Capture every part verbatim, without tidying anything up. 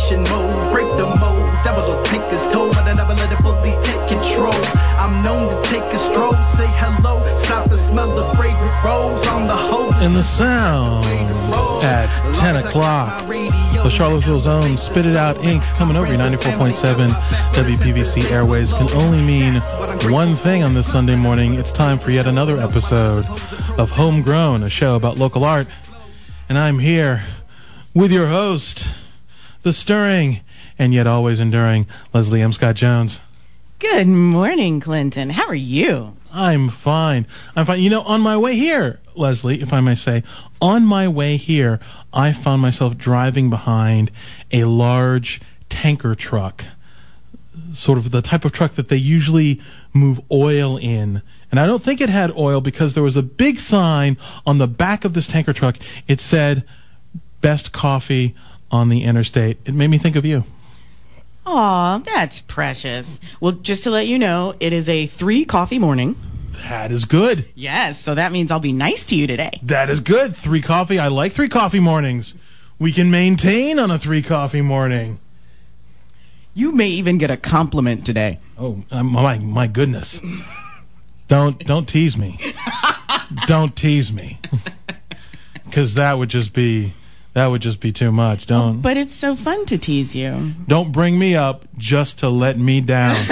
Domination mode, break the mold. Devil will take his toll, but I never let it fully take control. I'm known to take a stroll, say hello, stop and smell the fragrant rose on the host. And the sound at ten o'clock. The Charlottesville's own Spit It Out Incorporated coming over ninety-four point seven W P V C Airways can only mean one thing on this Sunday morning. It's time for yet another episode of Homegrown, a show about local art. And I'm here with your host, the stirring and yet always enduring Leslie M. Scott Jones. Good morning, Clinton. How are you? I'm fine. I'm fine. You know, on my way here, Leslie, if I may say, on my way here, I found myself driving behind a large tanker truck, sort of the type of truck that they usually move oil in. And I don't think it had oil because there was a big sign on the back of this tanker truck. It said, "Best coffee on the interstate." It made me think of you. Aw, that's precious. Well, just to let you know, it is a three coffee morning. That is good. Yes, so that means I'll be nice to you today. That is good. Three coffee. I like three coffee mornings. We can maintain on a three coffee morning. You may even get a compliment today. Oh, uh, my my goodness. Don't don't tease me. Don't tease me. Because that would just be that would just be too much. Don't. Oh, but it's so fun to tease you. Don't bring me up just to let me down.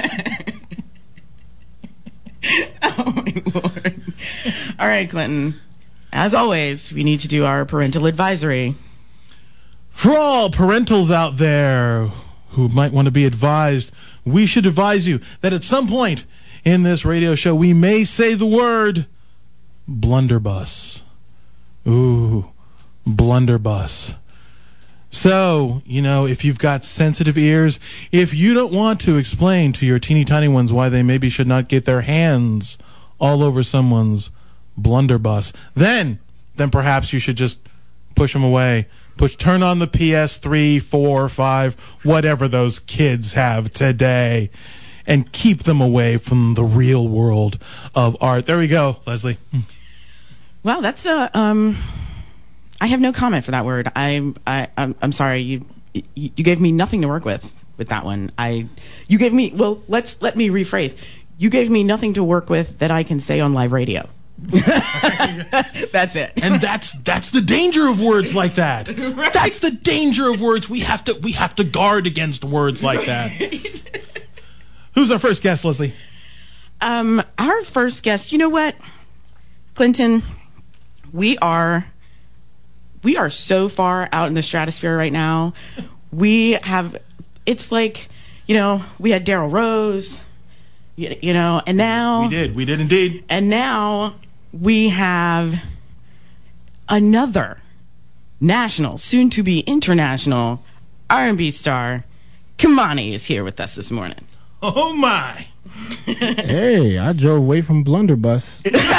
Oh my Lord. All right, Clinton. As always, we need to do our parental advisory. For all parentals out there who might want to be advised, we should advise you that at some point in this radio show, we may say the word blunderbuss. Ooh, blunderbuss. So, you know, if you've got sensitive ears, if you don't want to explain to your teeny tiny ones why they maybe should not get their hands all over someone's blunderbuss, then, then perhaps you should just push them away. Push, turn on the P S three, four, five, whatever those kids have today, and keep them away from the real world of art. There we go, Leslie. Well, that's a um. I have no comment for that word. I I I'm, I'm sorry. You, you you gave me nothing to work with with that one. I you gave me well. Let's let me rephrase. You gave me nothing to work with that I can say on live radio. That's it. And that's that's the danger of words like that. Right. That's the danger of words. We have to we have to guard against words like that. Who's our first guest, Leslie? Um, our first guest. You know what, Clinton? We are we are so far out in the stratosphere right now. We have. It's like, you know, we had Daryl Rose. You, you know, and now we did. We did indeed. And now we have another national, soon to be international R and B star. Kimani is here with us this morning. Oh my! Hey, I drove away from Blunderbuss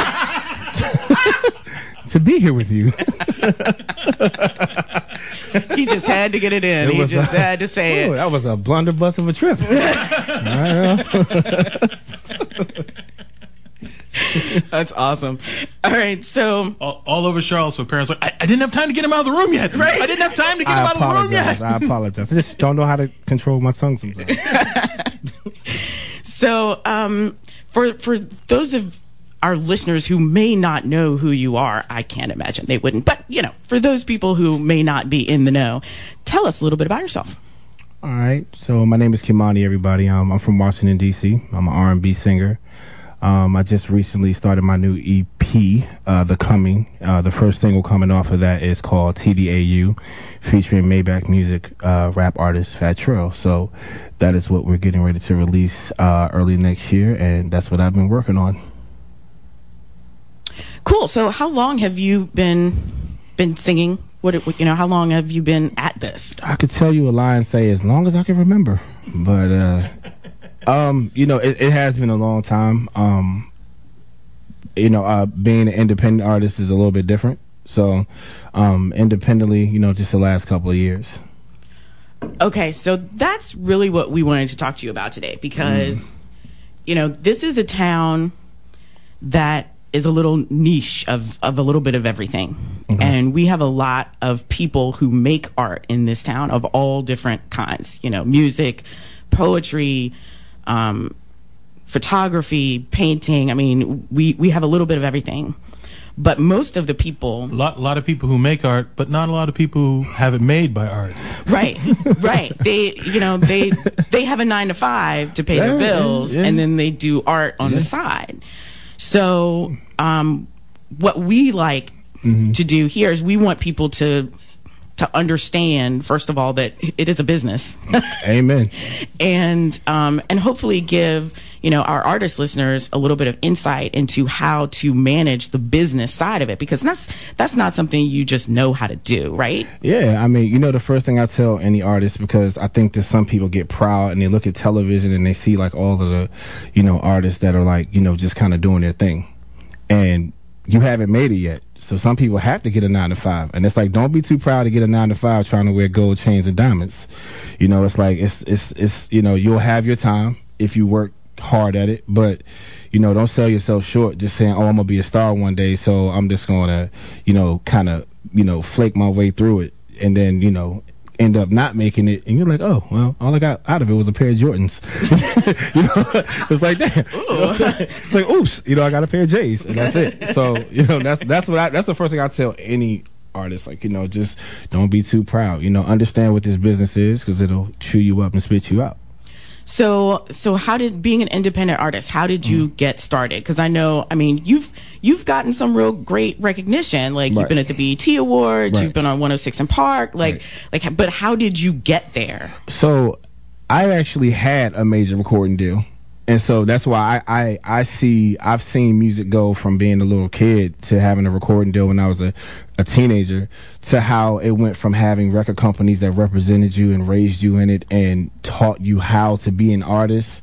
to be here with you. He just had to get it in. It he just a, had to say ooh, it. That was a blunderbuss of a trip. That's awesome. All right, so all, all over Charlotte. So parents are like, I, I didn't have time to get him out of the room yet. Right? I didn't have time to get him I out of the room apologize. yet. I apologize. I just don't know how to control my tongue sometimes. So, um, for for those of our listeners who may not know who you are, I can't imagine they wouldn't. But, you know, for those people who may not be in the know, tell us a little bit about yourself. All right. So my name is Kimani, everybody. Um, I'm from Washington, D C I'm an R and B singer. Um, I just recently started my new E P, uh, The Coming. Uh, the first single coming off of that is called T D A U, featuring Maybach Music uh, rap artist Fat Trill. So that is what we're getting ready to release uh, early next year, and that's what I've been working on. Cool. So how long have you been been singing? What it, you know, how long have you been at this? I could tell you a lie and say as long as I can remember, but uh, um, you know, it, it has been a long time. Um, you know, uh, being an independent artist is a little bit different. So, um, independently, you know, just the last couple of years. Okay, so that's really what we wanted to talk to you about today, because, mm. you know, this is a town that is a little niche of, of a little bit of everything. Mm-hmm. And we have a lot of people who make art in this town of all different kinds, you know, music, poetry, um, photography, painting. I mean, we, we have a little bit of everything. But most of the people... A lot, lot of people who make art, but not a lot of people who have it made by art. Right, right. They, you know, they they have a nine to five to pay yeah, their bills, yeah. and then they do art on yeah. the side. So um, what we like mm-hmm. to do here is we want people to to understand, first of all, that it is a business. Amen. And um, and hopefully give, you know, our artist listeners a little bit of insight into how to manage the business side of it, because that's that's not something you just know how to do, right? Yeah, I mean, you know, the first thing I tell any artist, because I think that some people get proud and they look at television and they see like all of the, you know, artists that are like, you know, just kind of doing their thing, and you haven't made it yet. So some people have to get a nine to five, and it's like, don't be too proud to get a nine to five trying to wear gold chains and diamonds. You know, it's like, it's, it's, it's, you know, you'll have your time if you work hard at it, but, you know, don't sell yourself short just saying, oh, I'm gonna be a star one day, so I'm just gonna, you know, kind of, you know, flake my way through it, and then, you know, end up not making it, and you're like, oh, well, all I got out of it was a pair of Jordans. You know, it's like, damn. You know? It's like, oops, you know, I got a pair of J's, and that's it. So, you know, that's that's what I, that's the first thing I tell any artist, like, you know, just don't be too proud. You know, understand what this business is, because it'll chew you up and spit you out. So, so how did, being an independent artist, how did you mm. get started? Because I know, I mean, you've you've gotten some real great recognition. Like, right. You've been at the B E T Awards, right. You've been on one oh six in Park. Like, right. like, but how did you get there? So, I actually had a major recording deal. And so that's why I, I, I see, I've seen music go from being a little kid to having a recording deal when I was a, a teenager, to how it went from having record companies that represented you and raised you in it and taught you how to be an artist,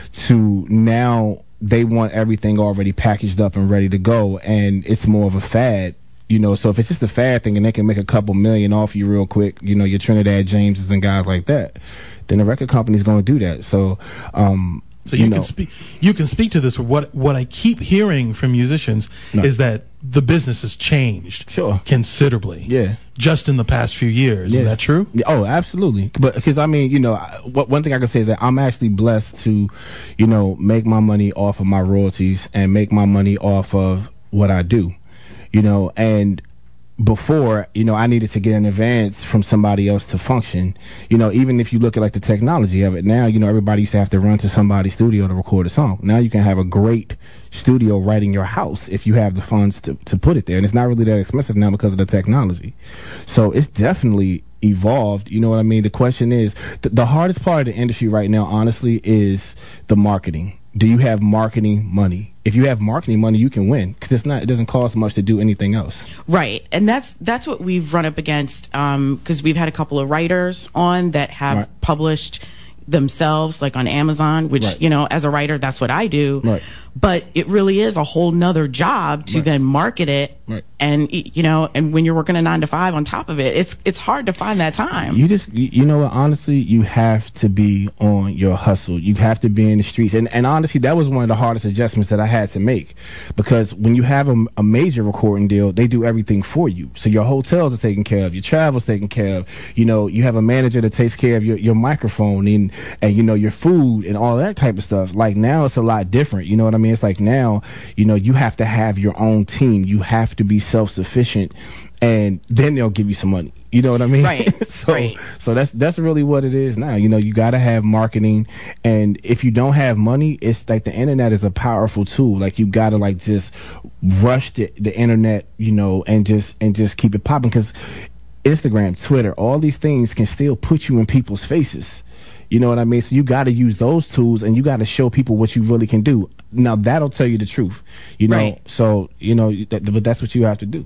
to now they want everything already packaged up and ready to go, and it's more of a fad. You know, so if it's just a fad thing and they can make a couple million off you real quick, you know, your Trinidad Jameses and guys like that, then the record company's going to do that. So, um, So you, you can know. speak. You can speak to this. What what I keep hearing from musicians no. is that the business has changed, sure, considerably. Yeah, just in the past few years. Yeah. Is that true? Yeah. Oh, absolutely. But because I mean, you know, what one thing I can say is that I'm actually blessed to, you know, make my money off of my royalties and make my money off of what I do. You know, and before, you know, I needed to get an advance from somebody else to function. You know, even if you look at like the technology of it now, you know, everybody used to have to run to somebody's studio to record a song. Now you can have a great studio right in your house if you have the funds to, to put it there. And it's not really that expensive now because of the technology. So it's definitely evolved. You know what I mean? The question is, th- the hardest part of the industry right now, honestly, is the marketing. Do you have marketing money? If you have marketing money, you can win, because it's not. It doesn't cost much to do anything else. Right, and that's that's what we've run up against. Because um, we've had a couple of writers on that have right. published themselves, like on Amazon, which right. you know, as a writer, that's what I do. Right. But it really is a whole nother job to right. then market it, right. and you know, and when you're working a nine to five on top of it, it's it's hard to find that time. You just, you know what? Honestly, you have to be on your hustle. You have to be in the streets, and and honestly, that was one of the hardest adjustments that I had to make, because when you have a, a major recording deal, they do everything for you. So your hotels are taken care of, your travel's taken care of. You know, you have a manager that takes care of your your microphone and and you know, your food and all that type of stuff. Like now, it's a lot different. You know what I mean? I mean, it's like now, you know, you have to have your own team. You have to be self-sufficient, and then they'll give you some money. You know what I mean? Right. so, right. so that's that's really what it is now. You know, you got to have marketing, and if you don't have money, it's like the internet is a powerful tool. Like you got to like just rush the, the internet, you know, and just and just keep it popping, because Instagram, Twitter, all these things can still put you in people's faces. You know what I mean? So you got to use those tools, and you got to show people what you really can do. Now that'll tell you the truth, you know. Right. So you know, that, but that's what you have to do.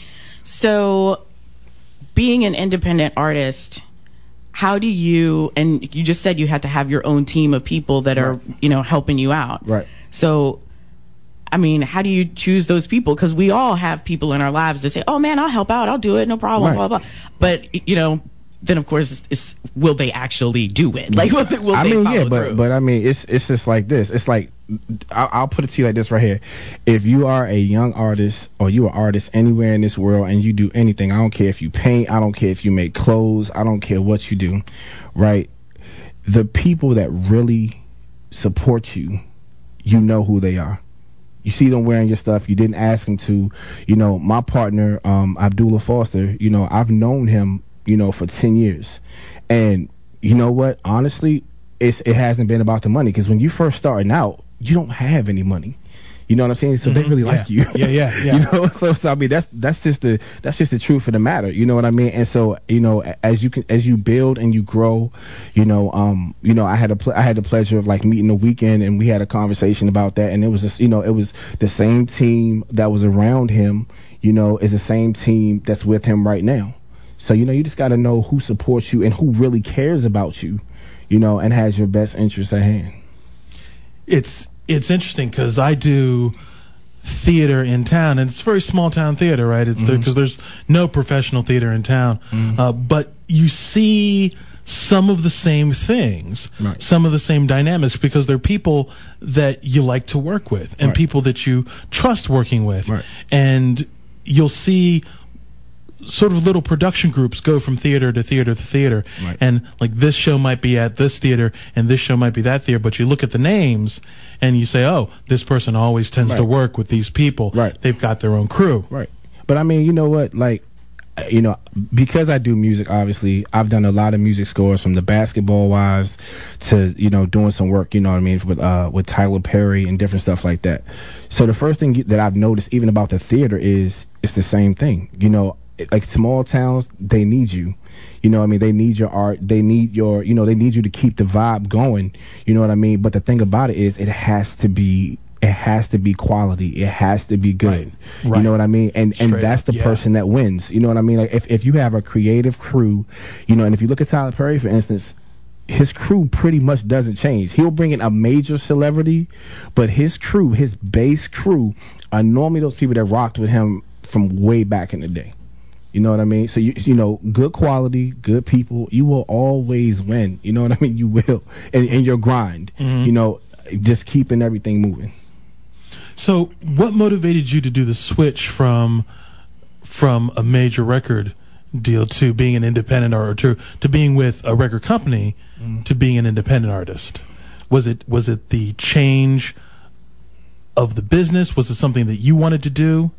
So, being an independent artist, how do you? And you just said you had to have your own team of people that are, right. you know, helping you out. Right. So, I mean, how do you choose those people? Because we all have people in our lives that say, "Oh man, I'll help out. I'll do it. No problem." Right. Blah blah. But you know. Then of course, it's, it's, will they actually do it? Like, will, will I they mean, follow yeah, but through? but I mean, it's it's just like this. It's like I'll, I'll put it to you like this right here. If you are a young artist or you are an artist anywhere in this world and you do anything, I don't care if you paint, I don't care if you make clothes, I don't care what you do, right? The people that really support you, you know who they are. You see them wearing your stuff. You didn't ask them to. You know, my partner, um, Abdullah Foster, you know, I've known him, you know, for ten years. And you know what? Honestly, it's, it hasn't been about the money. Because when you first starting out, you don't have any money. You know what I'm saying? So mm-hmm. they really yeah. like you. Yeah, yeah, yeah. You know, so, so I mean, that's that's just the that's just the truth of the matter. You know what I mean? And so, you know, as you can as you build and you grow, you know, um, you know, I had a pl- I had the pleasure of like meeting the Weeknd, and we had a conversation about that, and it was just, you know, it was the same team that was around him, you know, is the same team that's with him right now. So, you know, you just got to know who supports you and who really cares about you, you know, and has your best interests at hand. It's It's interesting because I do theater in town, and it's a very small town theater, right? It's because mm-hmm. there's no professional theater in town, mm-hmm. uh, but you see some of the same things, right. some of the same dynamics, because they're people that you like to work with and right. people that you trust working with, right. and you'll see sort of little production groups go from theater to theater to theater, right. and like this show might be at this theater and this show might be that theater, but you look at the names and you say, oh, this person always tends right. to work with these people. Right. They've got their own crew. Right. But I mean, you know what, like, you know, because I do music, obviously, I've done a lot of music scores, from the Basketball Wives to, you know, doing some work, you know what I mean, with uh, with Tyler Perry and different stuff like that. So the first thing that I've noticed, even about the theater, is it's the same thing. You know, like small towns, they need you. You know what I mean? They need your art. They need your, you know, they need you to keep the vibe going. You know what I mean? But the thing about it is, it has to be, it has to be quality. It has to be good. Right. Right. You know what I mean? And Straight and that's the up, yeah. person that wins. You know what I mean? Like if, if you have a creative crew, you know, and if you look at Tyler Perry, for instance, his crew pretty much doesn't change. He'll bring in a major celebrity, but his crew, his base crew, are normally those people that rocked with him from way back in the day. You know what I mean? So, you you know, good quality, good people, you will always win. You know what I mean? You will. In, in your grind, mm-hmm. you know, just keeping everything moving. So what motivated you to do the switch from from a major record deal to being an independent, or to, to being with a record company mm. to being an independent artist? Was it was it the change of the business? Was it something that you wanted to do?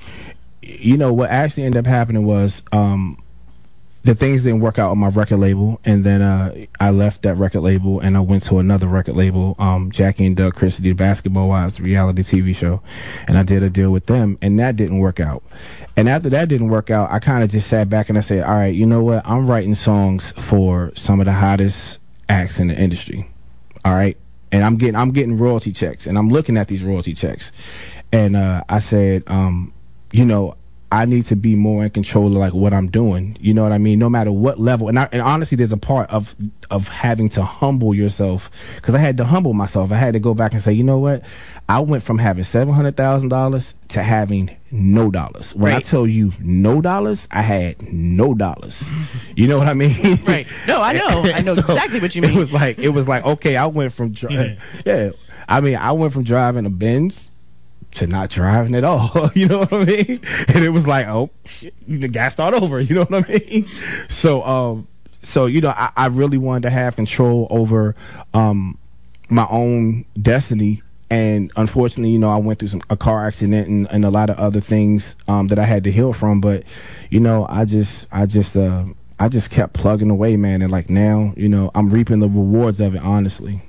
You know, what actually ended up happening was um, the things didn't work out on my record label, and then uh, I left that record label and I went to another record label, um, Jackie and Doug Christie, the Basketball Wives reality T V show, and I did a deal with them, and that didn't work out. And after that didn't work out, I kind of just sat back and I said, all right, you know what? I'm writing songs for some of the hottest acts in the industry, all right? And I'm getting I'm getting royalty checks, and I'm looking at these royalty checks, and uh, I said, um, you know, I need to be more in control of like what I'm doing. You know what I mean? No matter what level. And, I, and honestly, there's a part of of having to humble yourself, because I had to humble myself. I had to go back and say, you know what? I went from having seven hundred thousand dollars to having no dollars. When right. I tell you no dollars, I had no dollars. You know what I mean? Right. No, I know. I know so exactly what you mean. It was like, it was like, okay, I went from, dri- yeah. yeah. I mean, I went from driving a Benz to not driving at all. You know what I mean? And it was like, oh, shit, the gas start over. You know what I mean? So, um, so you know, I, I really wanted to have control over um, my own destiny. And unfortunately, you know, I went through some a car accident and, and a lot of other things um, that I had to heal from. But you know, I just, I just, uh, I just kept plugging away, man. And like now, you know, I'm reaping the rewards of it, honestly.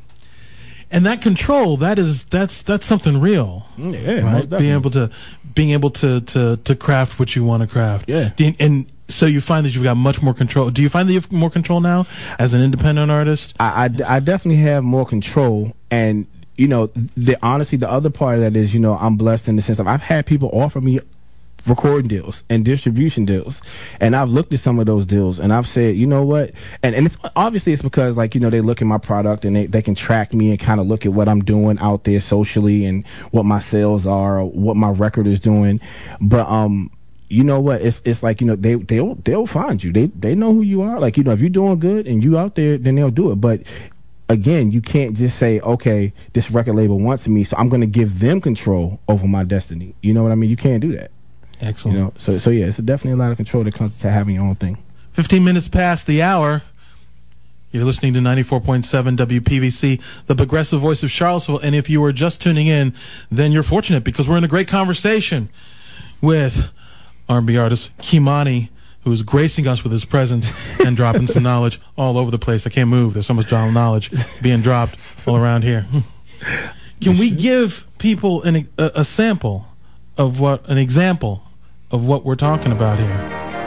And that control, that is that's that's something real. Yeah, right. Being able to being able to to to craft what you want to craft. Yeah. You, and so you find that you've got much more control. Do you find that you have more control now as an independent artist? I, I, I definitely have more control. And you know, the honestly, the other part of that is, you know, I'm blessed in the sense of I've had people offer me recording deals and distribution deals, and I've looked at some of those deals and I've said, you know what, and and it's obviously it's because, like, you know, they look at my product and they, they can track me and kind of look at what I'm doing out there socially and what my sales are, or what my record is doing. But um you know what, it's it's like, you know, they they'll they'll find you. They they know who you are. Like, you know, if you're doing good and you out there, then they'll do it. But again, you can't just say, okay, this record label wants me, so I'm going to give them control over my destiny. You know what I mean? You can't do that. Excellent. You know, so so yeah, it's definitely a lot of control that comes to having your own thing. Fifteen minutes past the hour. You're listening to ninety-four point seven W P V C, the progressive voice of Charlottesville. And if you were just tuning in, then you're fortunate because we're in a great conversation with R and B artist Ky-Mani, who's gracing us with his presence and dropping some knowledge all over the place. I can't move. There's so much knowledge being dropped all around here. Can we give people an, a, a sample of what, an example of what we're talking about here?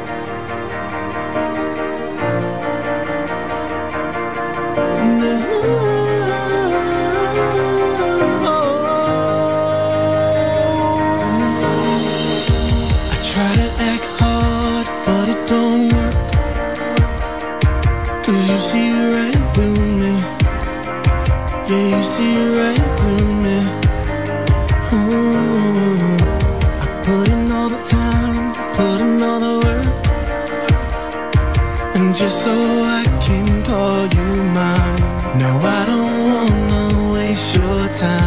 I try to act hard, but it don't work. Cause you see right through me. Yeah, you see right through me. Ooh. I put in all the time, put in all the work, and just so I can call you mine. No, I don't wanna waste your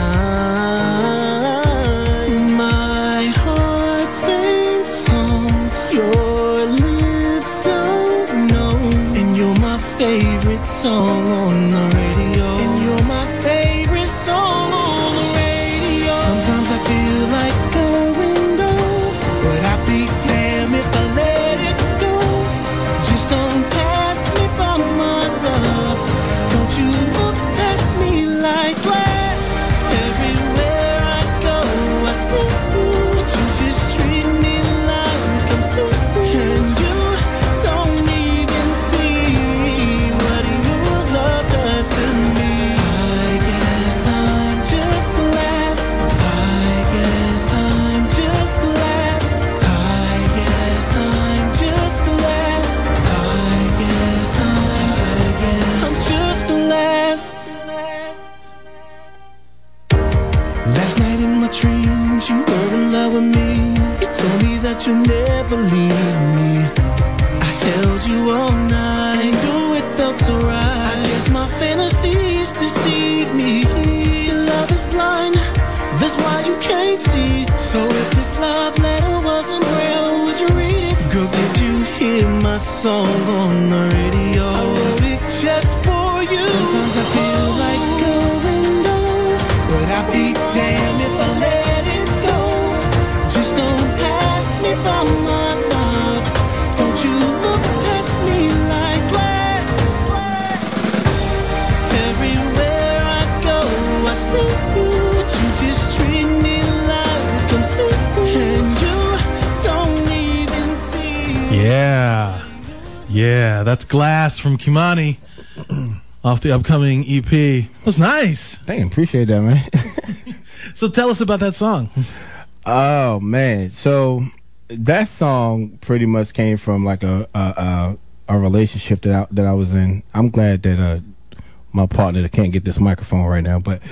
time. My heart sings songs your lips don't know, and you're my favorite song on the radio. And you're my favorite song on the radio. Sometimes I feel like going down, but I'd be damn if I let it go. Just don't pass me by, my love. Don't you look past me like glass. Everywhere I go, I see you, but you just treat me like I'm sick. And you don't even see what your love does to me. I guess I'm just glass. I guess I'm just glass. I guess I'm just glass. I guess I'm, I guess I'm just glass. Last night in my dreams, you were in love with me. You told me that you'd never leave me. I held you all night, and knew it felt so right. I guess my fantasies deceive me. Love is blind, that's why you can't see. So if this love letter wasn't real, would you read it? Girl, did you hear my song on the radio? I wrote it just for you. Sometimes I feel like going down, but I'd be damned if I let it go. Just don't pass me by, my love. Don't you look past me like glass. Everywhere I go, I see you, but you just treat me like I'm sick. And you don't even see. Yeah. Yeah, that's Glass from Ky-Mani off the upcoming E P. It was nice. Dang, appreciate that, man. So tell us about that song. Oh man, so that song pretty much came from like a a, a, a relationship that I, that I was in. I'm glad that uh, my partner that can't get this microphone right now, but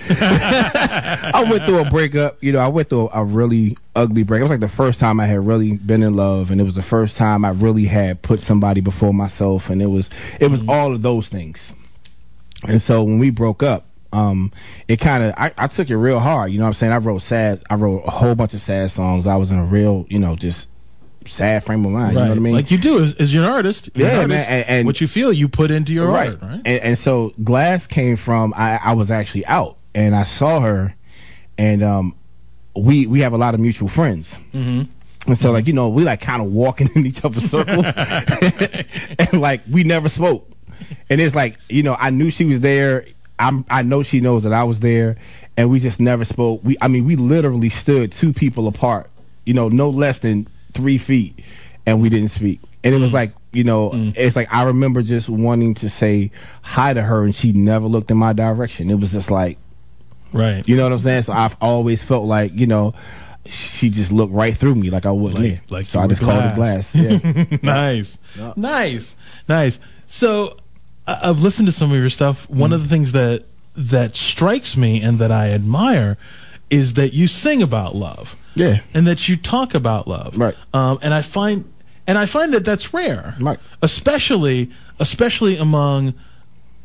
I went through a breakup. You know, I went through a, a really ugly breakup. It was like the first time I had really been in love, and it was the first time I really had put somebody before myself, and it was it was mm-hmm. all of those things. And so when we broke up, um, it kind of I, I took it real hard. You know what I'm saying? I wrote sad. I wrote a whole bunch of sad songs. I was in a real, you know, just sad frame of mind. Right. You know what I mean? Like you do as, as you're an artist. You're yeah, an artist, man. And, and what you feel, you put into your right. art, right? And, and so Glass came from I, I was actually out, and I saw her, and um, we we have a lot of mutual friends. Mm-hmm. And so, like, you know, we like kind of walking in each other's circle, and like we never spoke. And it's like, you know, I knew she was there. I'm, I know she knows that I was there, and we just never spoke. We, I mean, we literally stood two people apart, you know, no less than three feet, and we didn't speak. And it was like, you know, mm. it's like I remember just wanting to say hi to her, and she never looked in my direction. It was just like, right, you know what I'm saying? So I've always felt like, you know, she just looked right through me like I wouldn't. Like, like so I just called it Glass. Yeah. Nice, yeah. nice, nice. So I've listened to some of your stuff. One mm. of the things that that strikes me and that I admire is that you sing about love. Yeah. And that you talk about love. Right. Um, and I find and I find that that's rare. Right. Especially especially among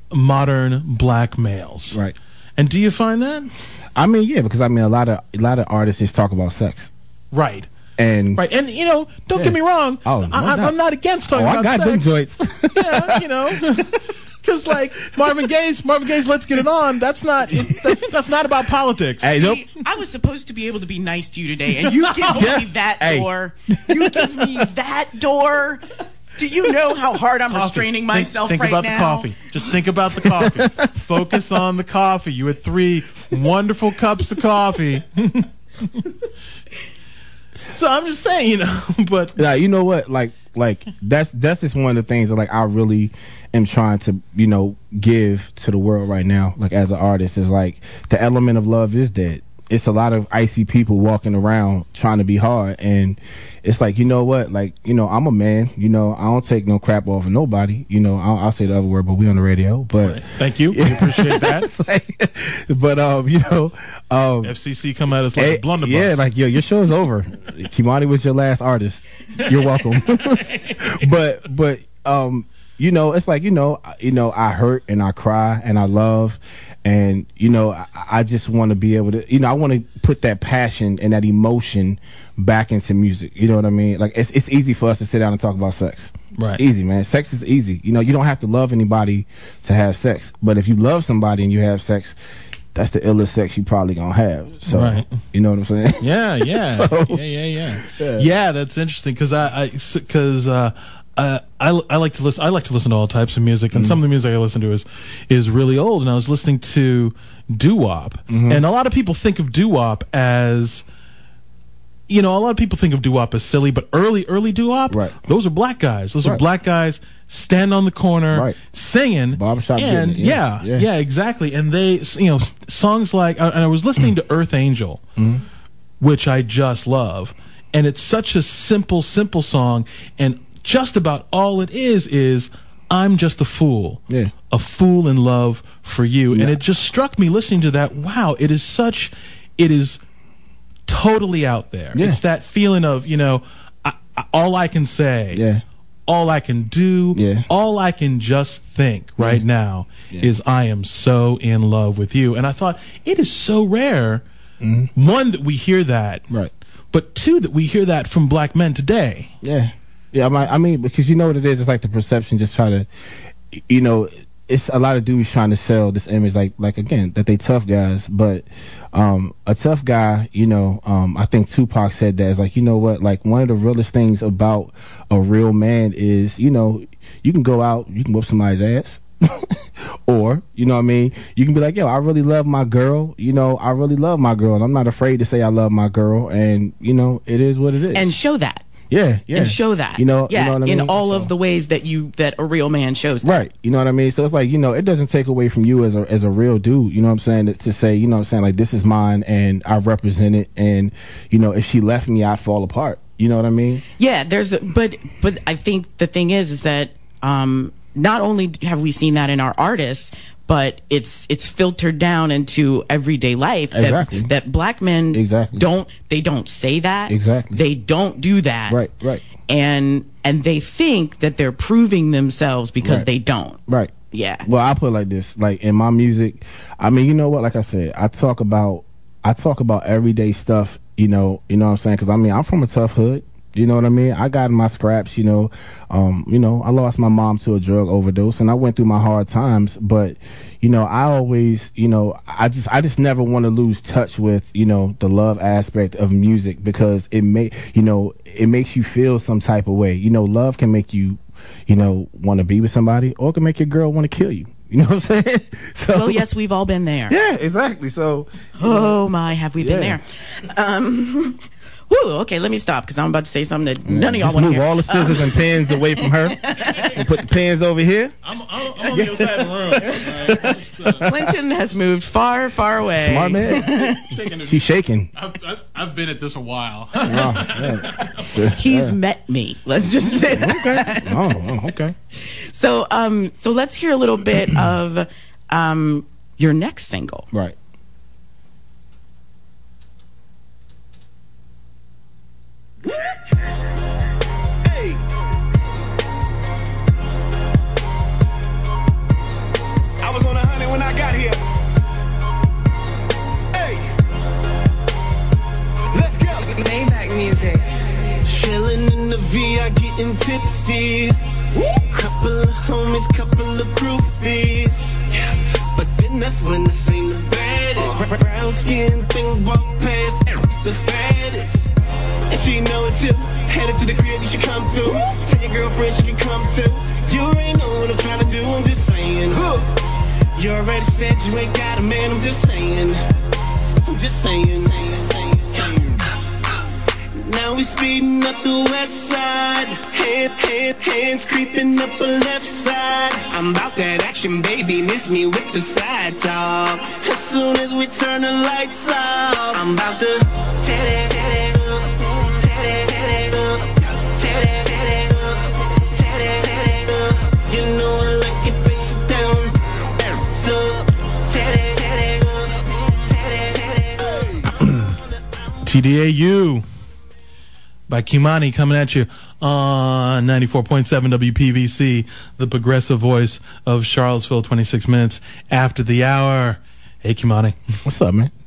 modern black males. Right. And do you find that? I mean, yeah, because I mean, a lot of a lot of artists just talk about sex. Right. And right, and you know, don't yeah. get me wrong. Oh, no I, I'm, doubt. I'm not against talking oh, about I got sex. them joints. Yeah, you know, because like Marvin Gaye's, Marvin Gaye's "Let's Get It On." That's not that, that's not about politics. Hey, nope. I was supposed to be able to be nice to you today, and you give Yeah. me that Hey. door. You give me that door. Do you know how hard I'm Coffee. restraining Think- myself think right about now? the coffee. Just think about the coffee. Focus on the coffee. You had three wonderful cups of coffee. So I'm just saying, you know, but Yeah, you know what? Like, like that's that's just one of the things that like I really am trying to, you know, give to the world right now. Like as an artist, is like the element of love is dead. It's a lot of icy people walking around trying to be hard, and it's like, you know what? Like, you know, I'm a man. You know, I don't take no crap off of nobody. You know, I'll, I'll say the other word, but we on the radio. But thank you. We appreciate that. It's like, but um, you know, um, F C C come at us like eh, a blunderbuss. yeah, like yo, your show's over. Kimani was your last artist. You're welcome. but but um, you know, it's like, you know, I- you know, I hurt and I cry and I love, and you know, I, I just want to be able to, you know, I want to put that passion and that emotion back into music. You know what I mean? Like it's it's easy for us to sit down and talk about sex. Right. It's easy, man. Sex is easy. You know, you don't have to love anybody to have sex, but if you love somebody and you have sex, that's the illest sex you probably gonna have. So, Right. you know what I'm saying? Yeah, yeah, So- yeah, yeah, yeah, Yeah. yeah. That's interesting because I, because uh, uh, I, I like to listen. I like to listen to all types of music, and some of the music I listen to is is really old. And I was listening to doo wop, and a lot of people think of doo wop as, you know, a lot of people think of doo wop as silly, but early early doo wop, Right. those are black guys. Those are Right. black guys stand on the corner Right. singing, Barbershop and getting it, yeah. yeah, Yeah. yeah, exactly. And they, you know, s- songs like, uh, and I was listening to Earth Angel, which I just love, and it's such a simple, simple song, and just about all it is is I'm just a fool, Yeah. a fool in love for you, and it just struck me listening to that. Wow, it is such, it is totally out there. Yeah. It's that feeling of, you know, I, I, all I can say, Yeah. all I can do, Yeah. all I can just think right now Yeah. is I am so in love with you. And I thought it is so rare, one, that we hear that, Right. but two, that we hear that from black men today. Yeah, yeah. I mean, I mean, because you know what it is. It's like the perception. Just try to, you know, it's a lot of dudes trying to sell this image, like, like again, that they tough guys. But um, a tough guy, you know, um, I think Tupac said that. It's like, you know what? Like one of the realest things about a real man is, you know, you can go out, you can whoop somebody's ass. Or, you know what I mean, you can be like, yo, I really love my girl. You know, I really love my girl. And I'm not afraid to say I love my girl. And, you know, it is what it is. And show that. yeah, yeah. And show that. You know, yeah, you know what I in mean? all So- of the ways that you that a real man shows that. Right. You know what I mean? So it's like, you know, it doesn't take away from you as a as a real dude, you know what I'm saying, to, to say, you know what I'm saying, like, this is mine and I represent it, and, you know, if she left me, I'd fall apart. You know what I mean? Yeah, there's a, but but I think the thing is is that um not only have we seen that in our artists, but it's it's filtered down into everyday life that, Exactly. that black men Exactly. don't they don't say that. Exactly. They don't do that. Right, right. And and they think that they're proving themselves because Right. they don't. Right. Yeah. Well, I put it like this, like in my music, I mean, you know what, like I said, I talk about I talk about everyday stuff, you know, you know what I'm saying? Cuz I mean, I'm from a tough hood. You know what I mean? I got in my scraps, you know. Um, you know, I lost my mom to a drug overdose, and I went through my hard times. But, you know, I always, you know, I just, I just never want to lose touch with, you know, the love aspect of music, because it may, you know, it makes you feel some type of way. You know, love can make you, you know, want to be with somebody, or it can make your girl want to kill you. You know what I'm saying? So, Well, yes, we've all been there. Yeah, exactly. So, Oh my, have we been Yeah. there? Um, whew, okay, let me stop because I'm about to say something that none of y'all just want to move hear. all the scissors and pens away from her, and put the pens over here. I'm, I'm, I'm on the other side of the room. Just, uh, Clinton has moved far, far away. Smart man. thinking of- She's shaking. I've, I've, I've been at this a while. Oh, yeah. He's met me. Let's just say that. Oh, oh, okay. So, um, so let's hear a little bit of um, your next single. Right. got getting tipsy. Couple of homies, couple of groupies. But then that's when I seen the baddest. Brown skin thing walk past, it's the fattest. And she know it too. Headed to the crib, you should come through. Tell your girlfriend she can come too. You already know what I'm trying to do, I'm just saying. You already said you ain't got a man, I'm just saying. I'm just saying. Now we speeding up the west side. Hand, hand, hands creeping up the left side. I'm about that action, baby, miss me with the side talk. As soon as we turn the lights off, I'm about to tear it, tear it up, tear it, tear it up, tear it, tear it up, tear it, tear it up. You know I like it face down, so tear it, tear it up, tear it, tear it up. T D A U by Kimani coming at you on ninety-four point seven W P V C, the progressive voice of Charlottesville, twenty-six minutes after the hour. Hey, Kimani. What's up, man?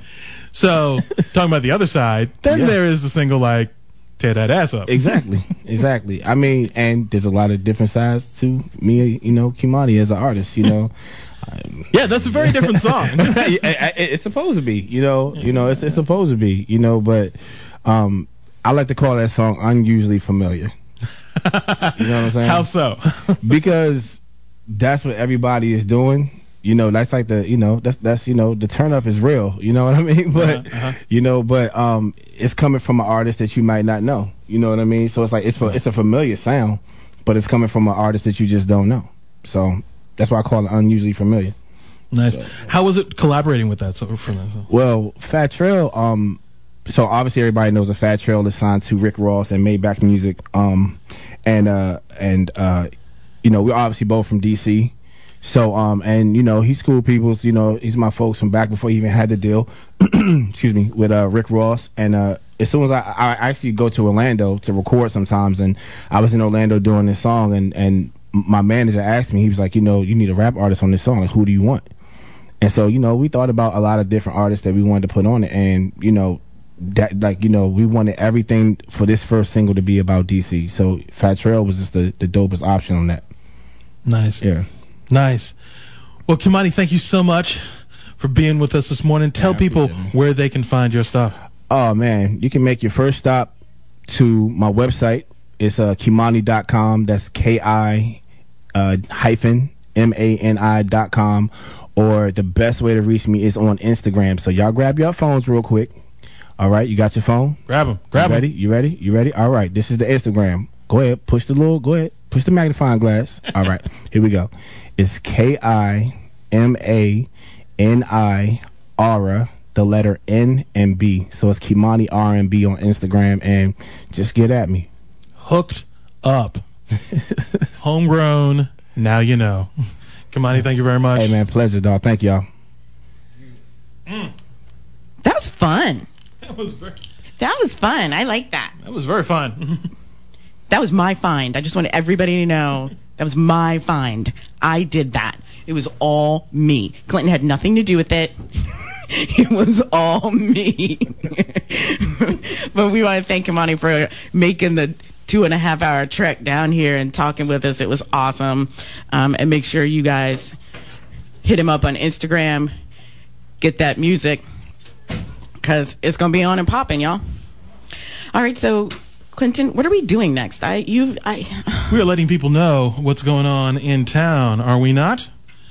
So, talking about the other side, then Yeah. there is the single like, tear that ass up. Exactly, exactly. I mean, and there's a lot of different sides to me, you know, Kimani as an artist, you know. Yeah, that's a very different song. It- it- it's supposed to be, you know, you know, it's, it's supposed to be, you know, but um, I like to call that song unusually familiar. You know what I'm saying? How so? Because that's what everybody is doing. You know, that's like the, you know, that's, that's, you know, the turn up is real. You know what I mean? But, Uh-huh, uh-huh. you know, but um, it's coming from an artist that you might not know. You know what I mean? So it's like, it's for, it's a familiar sound, but it's coming from an artist that you just don't know. So that's why I call it unusually familiar. Nice. How was it collaborating with that so, for that song? Well, Fat Trail, um, so obviously everybody knows that Fat Trail is signed to Rick Ross and Maybach Music. Um, and, uh, and, uh, you know, we're obviously both from D C. So, um, and, you know, he's cool people. You know, he's my folks from back before he even had the deal, excuse me, with, uh, Rick Ross. And, uh, as soon as I, I actually go to Orlando to record sometimes, and I was in Orlando doing this song, and, and my manager asked me, he was like, you know, you need a rap artist on this song. Like, who do you want? And so, you know, we thought about a lot of different artists that we wanted to put on it. And, you know, that, like, you know, we wanted everything for this first single to be about D C. So Fat Trail was just the, the dopest option on that. Nice. Yeah. Nice. Well, Kimani, thank you so much for being with us this morning. Tell Yeah, I people appreciate it. where they can find your stuff. Oh, man. You can make your first stop to my website. It's uh, Kimani dot com. That's K I uh, hyphen M A N I dot com. Or the best way to reach me is on Instagram. So y'all grab your phones real quick. All right. You got your phone? Grab them. Grab you them. ready? You ready? You ready? All right. This is the Instagram. Go ahead. Push the little, go ahead. Push the magnifying glass. All right. Here we go. It's K I M A N I Aura, the letter N and B. So it's Kimani R and B on Instagram, and just get at me. Hooked up. Homegrown. Now you know. Kimani, thank you very much. Hey, man. Pleasure, dog. Thank y'all. That was fun. That was very, That was fun. I like that. that was very fun. That was my find. I just want everybody to know that was my find. I did that. It was all me. Clinton had nothing to do with it. It was all me. But we want to thank Kimani for making the two and a half hour trek down here and talking with us. It was awesome. Um, and make sure you guys hit him up on Instagram. Get that music, because it's going to be on and popping, y'all. All right, so Clinton, what are we doing next? I you I We are letting people know what's going on in town, are we not?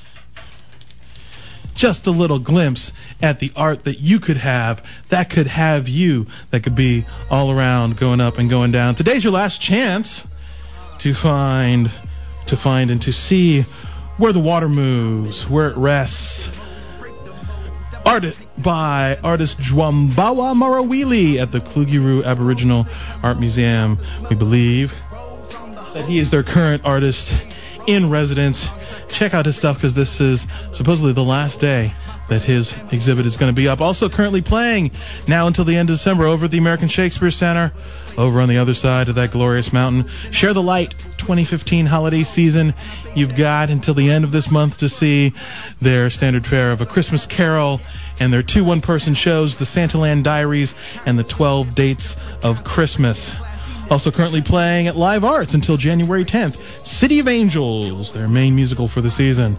Just a little glimpse at the art that you could have, that could have you, that could be all around, going up and going down. Today's your last chance to find, to find and to see where the water moves, where it rests. Art by artist Jwambawa Marawili at the Klugiru Aboriginal Art Museum. We believe that he is their current artist in residence. Check out his stuff, because this is supposedly the last day that his exhibit is going to be up. Also currently playing now until the end of December over at the American Shakespeare Center, over on the other side of that glorious mountain. Share the Light twenty fifteen holiday season. You've got until the end of this month to see their standard fare of A Christmas Carol and their two one-person shows, The Santaland Diaries and The twelve Dates of Christmas. Also currently playing at Live Arts until January tenth, City of Angels, their main musical for the season.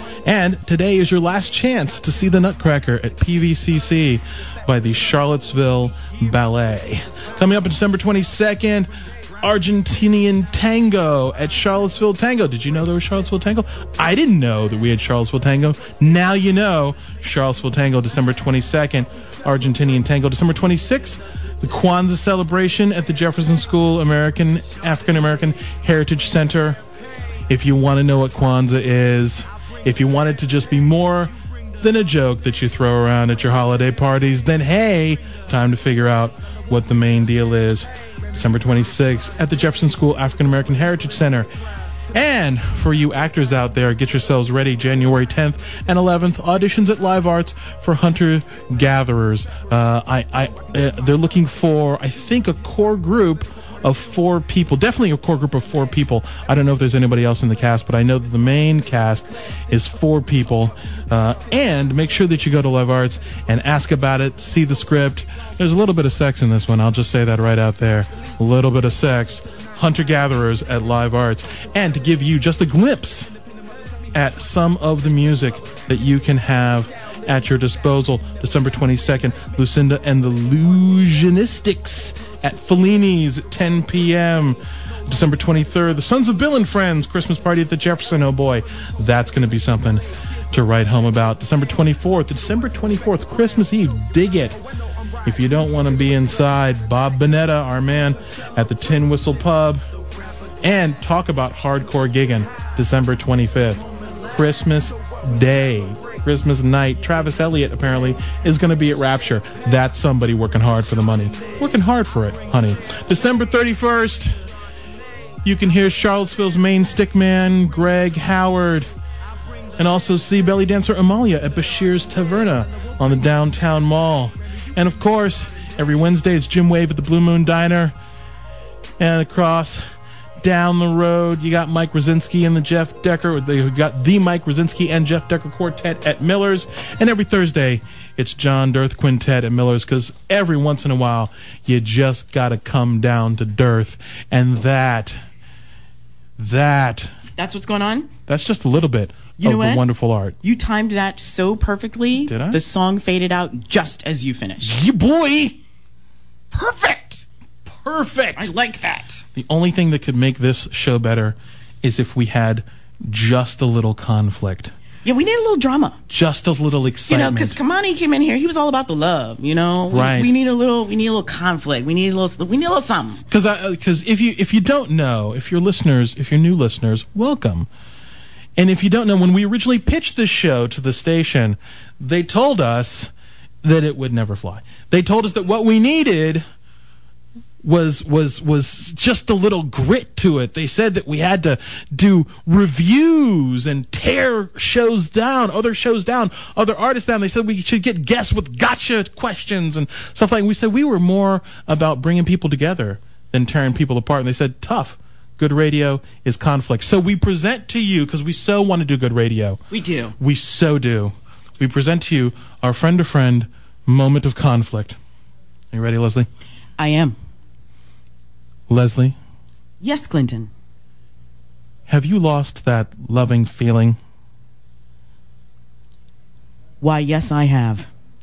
And today is your last chance to see the Nutcracker at P V C C by the Charlottesville Ballet. Coming up on December twenty-second, Argentinian Tango at Charlottesville Tango. Did you know there was Charlottesville Tango? I didn't know that we had Charlottesville Tango. Now you know. Charlottesville Tango, December twenty-second. Argentinian Tango, December twenty-sixth. The Kwanzaa celebration at the Jefferson School American African American Heritage Center. If you want to know what Kwanzaa is, if you want it to just be more than a joke that you throw around at your holiday parties, then hey, time to figure out what the main deal is. December twenty-sixth at the Jefferson School African American Heritage Center. And for you actors out there, get yourselves ready. January tenth and eleventh, auditions at Live Arts for Hunter Gatherers. Uh, I, I, uh, they're looking for, I think, a core group of four people. Definitely a core group of four people. I don't know if there's anybody else in the cast, but I know that the main cast is four people. Uh, and make sure that you go to Live Arts and ask about it, see the script. There's a little bit of sex in this one. I'll just say that right out there. A little bit of sex. Hunter-Gatherers at Live Arts. And to give you just a glimpse at some of the music that you can have at your disposal, December twenty-second, Lucinda and the Illusionistics at Fellini's at ten p.m. December twenty-third, the Sons of Bill and Friends Christmas party at the Jefferson. Oh boy, that's going to be something to write home about. December twenty-fourth, December twenty-fourth, Christmas Eve. Dig it. If you don't want to be inside, Bob Bonetta, our man, at the Tin Whistle Pub. And talk about hardcore gigging, December twenty-fifth, Christmas Day, Christmas night. Travis Elliott, apparently, is going to be at Rapture. That's somebody working hard for the money. Working hard for it, honey. December thirty-first, you can hear Charlottesville's main stickman, Greg Howard, and also see belly dancer Amalia at Bashir's Taverna on the downtown mall. And of course, every Wednesday it's Jim Wave at the Blue Moon Diner. And across down the road, you got Mike Rosinski and the Jeff Decker. They got the Mike Rosinski and Jeff Decker Quartet at Miller's. And every Thursday, it's John Dirth Quintet at Miller's, because every once in a while, you just got to come down to Dirth. And that, that... That's what's going on? That's just a little bit you of know the wonderful art. You timed that so perfectly. Did I? The song faded out just as you finished. Yeah, boy! Perfect! Perfect! I like that. The only thing that could make this show better is if we had just a little conflict. Yeah, we need a little drama. Just a little You excitement. know, because Kamani came in here, he was all about the love. You know, we, Right. we need a little, we need a little conflict. We need a little, we need a little something. Because because if you if you don't know, if you're listeners, if you're new listeners, welcome. And if you don't know, when we originally pitched this show to the station, they told us that it would never fly. They told us that what we needed was was was just a little grit to it. They said that we had to do reviews and tear shows down, other shows down, other artists down. They said we should get guests with gotcha questions and stuff like that. We said we were more about bringing people together than tearing people apart. And they said, tough. Good radio is conflict. So we present to you, because we so want to do good radio. We do. We so do. We present to you our friend to friend moment of conflict. Are you ready, Leslie? I am. Leslie, Yes, Clinton. have you lost that loving feeling? Why, yes, I have.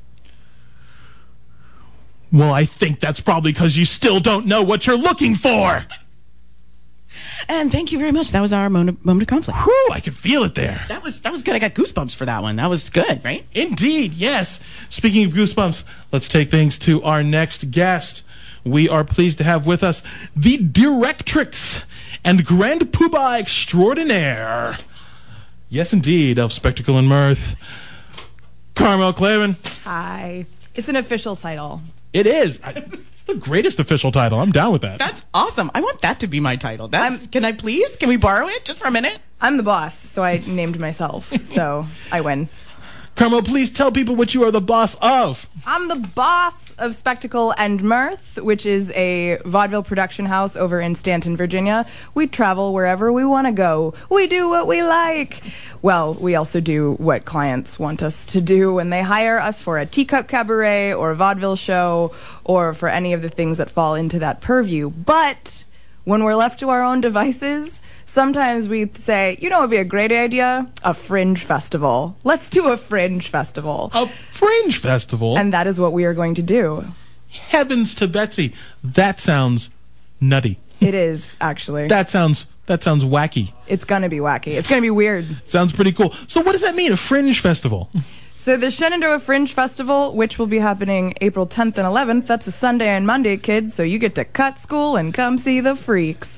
Well, I think that's probably because you still don't know what you're looking for. And thank you very much. That was our moment, moment of conflict. Whew, I could feel it there. That was that was good. I got goosebumps for that one. That was good, right? Indeed, yes. Speaking of goosebumps, let's take things to our next guest. We are pleased to have with us the directrix and grand poobah extraordinaire. Yes, indeed, of Spectacle and Mirth, Carmel Clavin. Hi. It's an official title. It is. I, it's the greatest official title. I'm down with that. That's awesome. I want that to be my title. That's, can I please? Can we borrow it just for a minute? I'm the boss, so I named myself. So I win. Carmel, please tell people what you are the boss of. I'm the boss of Spectacle and Mirth, which is a vaudeville production house over in Stanton, Virginia. We travel wherever we want to go. We do what we like. Well, we also do what clients want us to do when they hire us for a teacup cabaret or a vaudeville show or for any of the things that fall into that purview. But when we're left to our own devices, sometimes we say, you know, it would be a great idea? A fringe festival. Let's do a fringe festival. A fringe festival? And that is what we are going to do. Heavens to Betsy. That sounds nutty. It is, actually. That sounds that sounds wacky. It's going to be wacky. It's going to be weird. Sounds pretty cool. So what does that mean, a fringe festival? So the Shenandoah Fringe Festival, which will be happening April tenth and eleventh, that's a Sunday and Monday, kids, so you get to cut school and come see the freaks.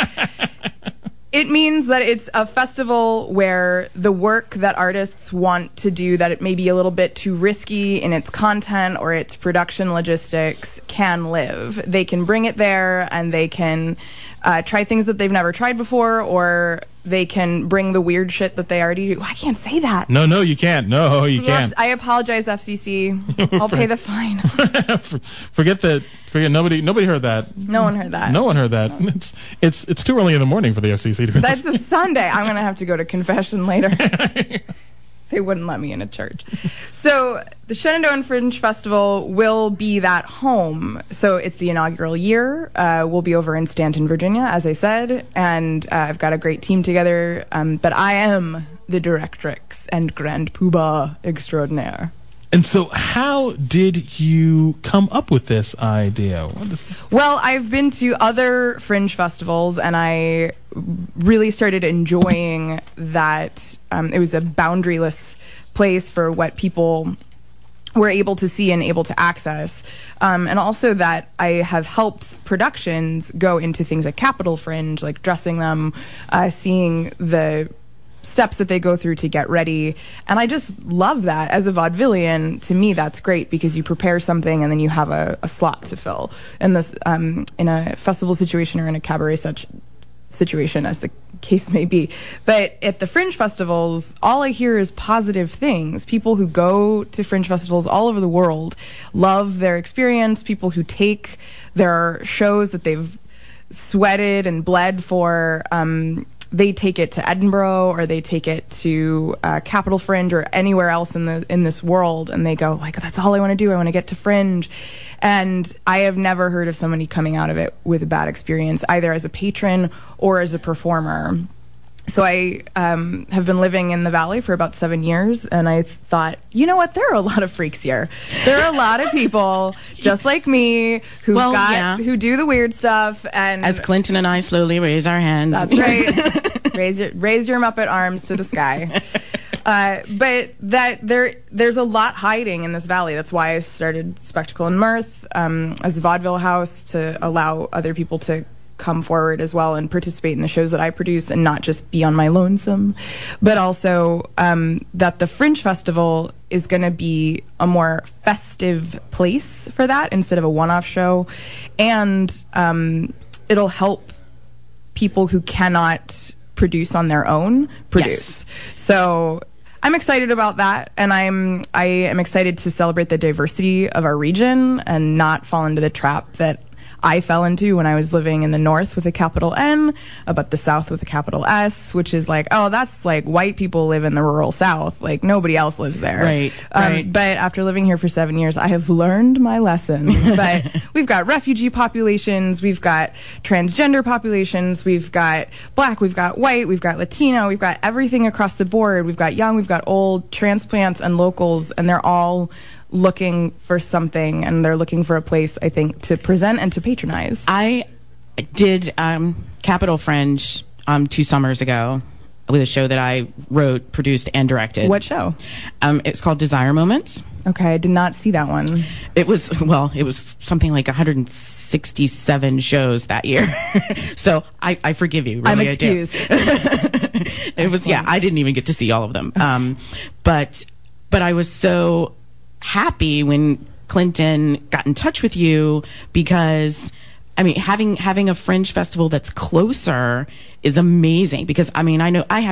It means that it's a festival where the work that artists want to do that it may be a little bit too risky in its content or its production logistics can live. They can bring it there and they can uh, try things that they've never tried before, or they can bring the weird shit that they already do. I can't say that. No, no, you can't. No, you can't. I apologize, F C C. I'll pay the fine. Forget that. Forget nobody. Nobody heard that. No one heard that. No one heard that. It's it's it's too early in the morning for the F C C to hear That's this. a Sunday. I'm gonna have to go to confession later. They wouldn't let me in a church. So the Shenandoah Fringe Festival will be that home. So it's the inaugural year. Uh, we'll be over in Stanton, Virginia, as I said, and uh, I've got a great team together. Um, but I am the directrix and grand poobah extraordinaire. And so how did you come up with this idea? What is- Well, I've been to other fringe festivals, and I really started enjoying that. Um, it was a boundaryless place for what people were able to see and able to access. Um, and also that I have helped productions go into things like Capitol Fringe, like dressing them, uh, seeing the steps that they go through to get ready. And I just love that. As a vaudevillian, to me, that's great because you prepare something and then you have a, a slot to fill. In this, um, in a festival situation or in a cabaret such situation, as the case may be. But at the fringe festivals, all I hear is positive things. People who go to fringe festivals all over the world love their experience. People who take their shows that they've sweated and bled for, um, they take it to Edinburgh or they take it to uh, Capitol Fringe or anywhere else in the in this world, and they go like, that's all I want to do. I want to get to Fringe. And I have never heard of somebody coming out of it with a bad experience, either as a patron or as a performer. So I um, have been living in the Valley for about seven years, and I thought, you know what? There are a lot of freaks here. There are a lot of people just like me who Well, got yeah. who do the weird stuff. And As Clinton and I slowly raise our hands. that's right. raise your raise your Muppet arms to the sky. Uh, but that there there's a lot hiding in this valley. That's why I started Spectacle and Mirth um, as a vaudeville house, to allow other people to come forward as well and participate in the shows that I produce and not just be on my lonesome. But also um, that the Fringe Festival is going to be a more festive place for that instead of a one-off show. And um, it'll help people who cannot produce on their own produce. Yes. So I'm excited about that, and I'm I am excited to celebrate the diversity of our region and not fall into the trap that I fell into when I was living in the north with a capital N, but the south with a capital S, which is like, oh, that's like white people live in the rural south. Like nobody else lives there. Right, Um, right. But after living here for seven years, I have learned my lesson. But we've got refugee populations, we've got transgender populations, we've got black, we've got white, we've got Latino, we've got everything across the board. We've got young, we've got old, transplants and locals, and they're all looking for something, and they're looking for a place, I think, to present and to patronize. I did um, Capitol Fringe um, two summers ago with a show that I wrote, produced, and directed. What show? Um, it's called Desire Moments. Okay, I did not see that one. It was, well, it was something like one hundred sixty-seven shows that year. So I, I forgive you. Really, I'm I do. excused. It was, yeah, I didn't even get to see all of them. Um, but, but I was so happy when Clinton got in touch with you, because I mean, having having a fringe festival that's closer is amazing, because I mean, I know I have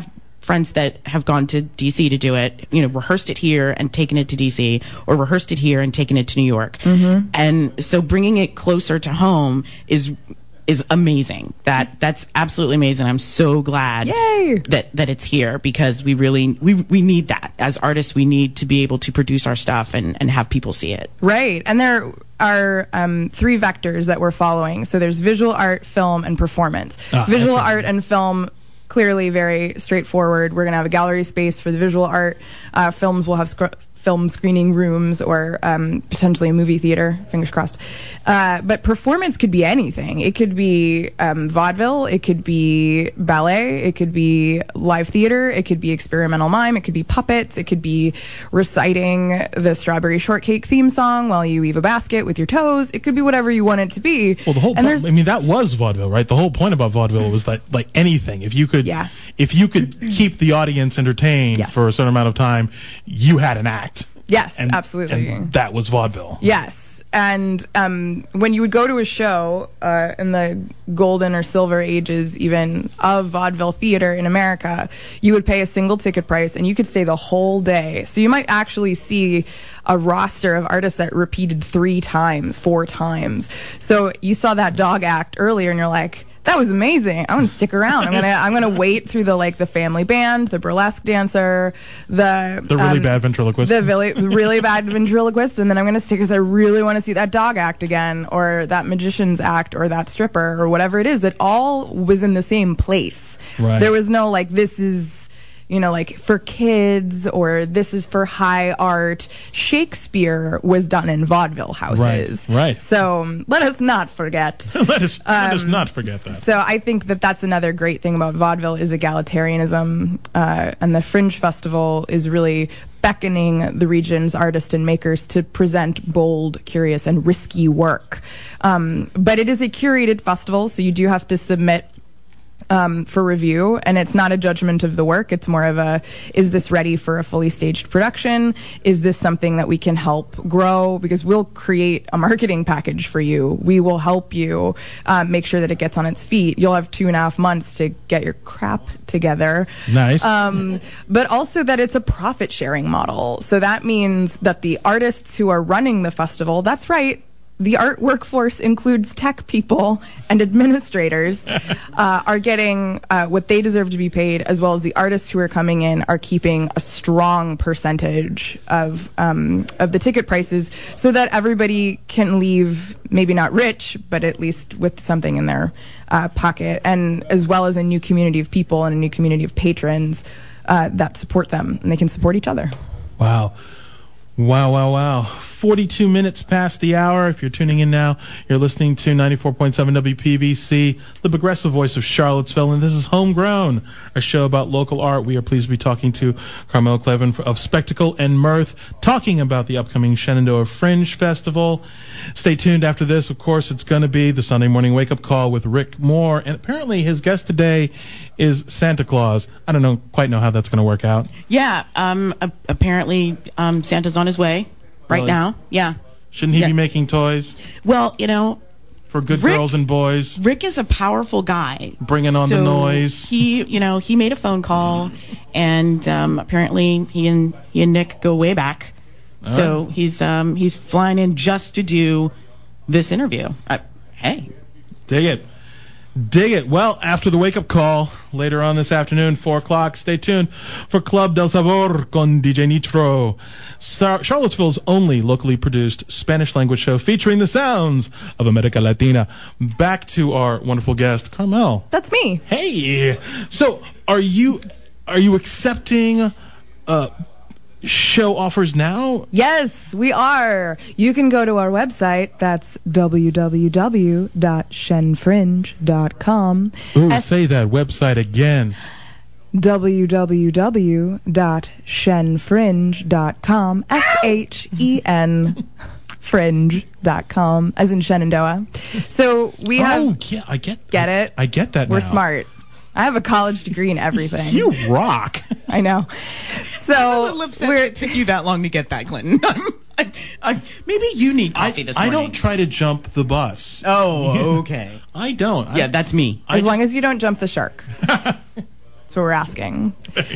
friends that have gone to D C to do it, you know, rehearsed it here and taken it to D C, or rehearsed it here and taken it to New York. Mm-hmm. And so bringing it closer to home is is amazing. That that's absolutely amazing. I'm so glad Yay! that that it's here, because we really we we need that as artists. We need to be able to produce our stuff and and have people see it. Right. And there are um, three vectors that we're following. So there's visual art, film, and performance. Ah, visual excellent. art and film, clearly very straightforward. We're going to have a gallery space for the visual art. Uh, films will have sc- film screening rooms, or um, potentially a movie theater, fingers crossed. Uh, but performance could be anything. It could be um, vaudeville, it could be ballet, it could be live theater, it could be experimental mime, it could be puppets, it could be reciting the Strawberry Shortcake theme song while you weave a basket with your toes. It could be whatever you want it to be. Well, the whole And point, there's- I mean, that was vaudeville, right? The whole point about vaudeville was that, like, anything, if you could, Yeah. if you could keep the audience entertained Yes. for a certain amount of time, you had an act. Yes, And, absolutely. and that was vaudeville. Yes. And um, when you would go to a show uh, in the golden or silver ages even of vaudeville theater in America, you would pay a single ticket price and you could stay the whole day. So you might actually see a roster of artists that repeated three times, four times. So you saw that dog act earlier and you're like, that was amazing. I'm gonna stick around. I'm gonna I'm gonna wait through the like the family band, the burlesque dancer, the The really um, bad ventriloquist. the really really bad ventriloquist, and then I'm gonna stick because I really want to see that dog act again, or that magician's act, or that stripper, or whatever it is. It all was in the same place. Right. There was no like this is, you know, like for kids, or this is for high art. Shakespeare was done in vaudeville houses. Right, right. So um, let us not forget. let us let us Um, not forget that. So I think that that's another great thing about vaudeville is egalitarianism, uh, and the Fringe Festival is really beckoning the region's artists and makers to present bold, curious, and risky work. Um, but it is a curated festival, so you do have to submit Um, for review, and it's not a judgment of the work. It's more of a, is this ready for a fully staged production? Is this something that we can help grow? Because we'll create a marketing package for you. We will help you um, make sure that it gets on its feet. You'll have two and a half months to get your crap together. Nice. Um, but also that it's a profit sharing model. So that means that the artists who are running the festival, that's right, the art workforce includes tech people and administrators, uh, are getting uh, what they deserve to be paid, as well as the artists who are coming in are keeping a strong percentage of um, of the ticket prices, so that everybody can leave maybe not rich, but at least with something in their uh, pocket, and as well as a new community of people and a new community of patrons uh, that support them, and they can support each other. Wow. Wow, wow, wow. forty-two minutes past the hour. If you're tuning in now, you're listening to ninety-four point seven W P V C, the progressive voice of Charlottesville, and this is Homegrown, a show about local art. We are pleased to be talking to Carmel Clevin of Spectacle and Mirth, talking about the upcoming Shenandoah Fringe Festival. Stay tuned after this. Of course, it's going to be the Sunday Morning Wake-Up Call with Rick Moore, and apparently his guest today is Santa Claus. I don't know quite know how that's going to work out. Yeah, um, a- apparently um, Santa's on his way right Really? now. Yeah. Shouldn't he Yeah. be making toys Well, you know, for good Rick- girls and boys? Rick is a powerful guy. Bringing on the So noise. He, you know, he made a phone call, and um, apparently he and he and Nick go way back. So he's um, he's flying in just to do this interview. Uh, hey, Dig it. Dig it. Well, after the wake-up call, later on this afternoon, four o'clock, stay tuned for Club del Sabor con D J Nitro, Sar- Charlottesville's only locally produced Spanish-language show featuring the sounds of America Latina. Back to our wonderful guest, Carmel. That's me. Hey! So, are you are you accepting uh, show offers now? Yes, we are. You can go to our website. That's w w w dot shen fringe dot com. Ooh, S- say that website again. w w w dot shen fringe dot com. S H E N fringe dot com, as in Shenandoah. So we have. Oh, yeah, I get Get it? I get that We're now. smart. I have a college degree in everything. You rock. I know. So we're. it took you that long to get that, Clinton. I, I, maybe you need coffee this I morning. don't try to jump the bus. Oh, okay. I don't. Yeah, I, that's me. I As long just- as you don't jump the shark. That's what we're asking.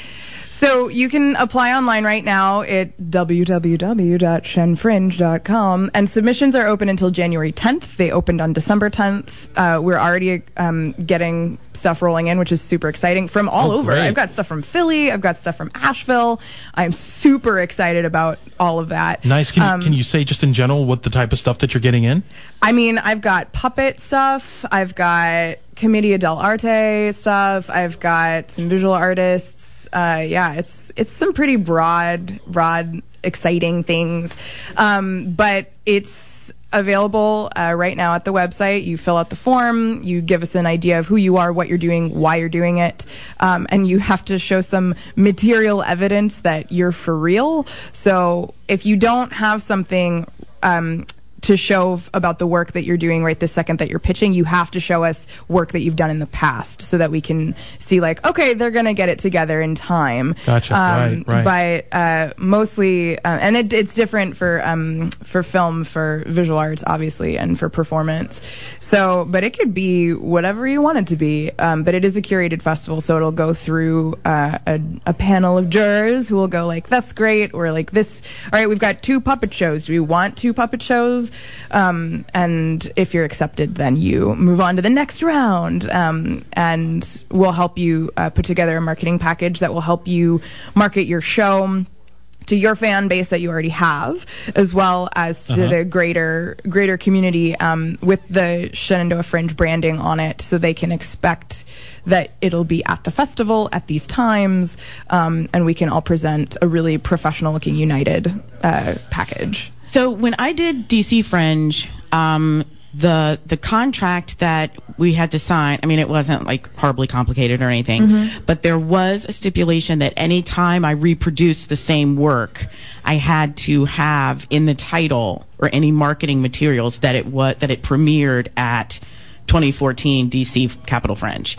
So you can apply online right now at w w w dot shen fringe dot com, and submissions are open until January tenth. They opened on December tenth. Uh, we're already um, getting stuff rolling in, which is super exciting, from all Oh, over. great. I've got stuff from Philly. I've got stuff from Asheville. I'm super excited about all of that. Nice. Can, Um, you, can you say just in general what the type of stuff that you're getting in? I mean, I've got puppet stuff. I've got Commedia dell'arte stuff. I've got some visual artists. Uh, yeah, it's it's some pretty broad, broad, exciting things. Um, but it's available uh, right now at the website. You fill out the form. You give us an idea of who you are, what you're doing, why you're doing it, um, and you have to show some material evidence that you're for real. So if you don't have something um, to show f- about the work that you're doing right this second that you're pitching, you have to show us work that you've done in the past so that we can see, like, okay, they're going to get it together in time. Gotcha. Right, right. But uh, mostly, uh, and it, it's different for um, for film, for visual arts, obviously, and for performance. So, but it could be whatever you want it to be. Um, but it is a curated festival, so it'll go through uh, a, a panel of jurors who will go like, that's great, or like this. All right, we've got two puppet shows. Do we want two puppet shows? Um, and if you're accepted, then you move on to the next round, um, and we'll help you uh, put together a marketing package that will help you market your show to your fan base that you already have, as well as to Uh-huh. the greater greater community, um, with the Shenandoah Fringe branding on it, so they can expect that it'll be at the festival at these times, um, and we can all present a really professional-looking, united uh, package. So when I did D C Fringe, um, the the contract that we had to sign, I mean, it wasn't like horribly complicated or anything, Mm-hmm. but there was a stipulation that any time I reproduced the same work, I had to have in the title or any marketing materials that it was that it premiered at twenty fourteen D C Capitol Fringe.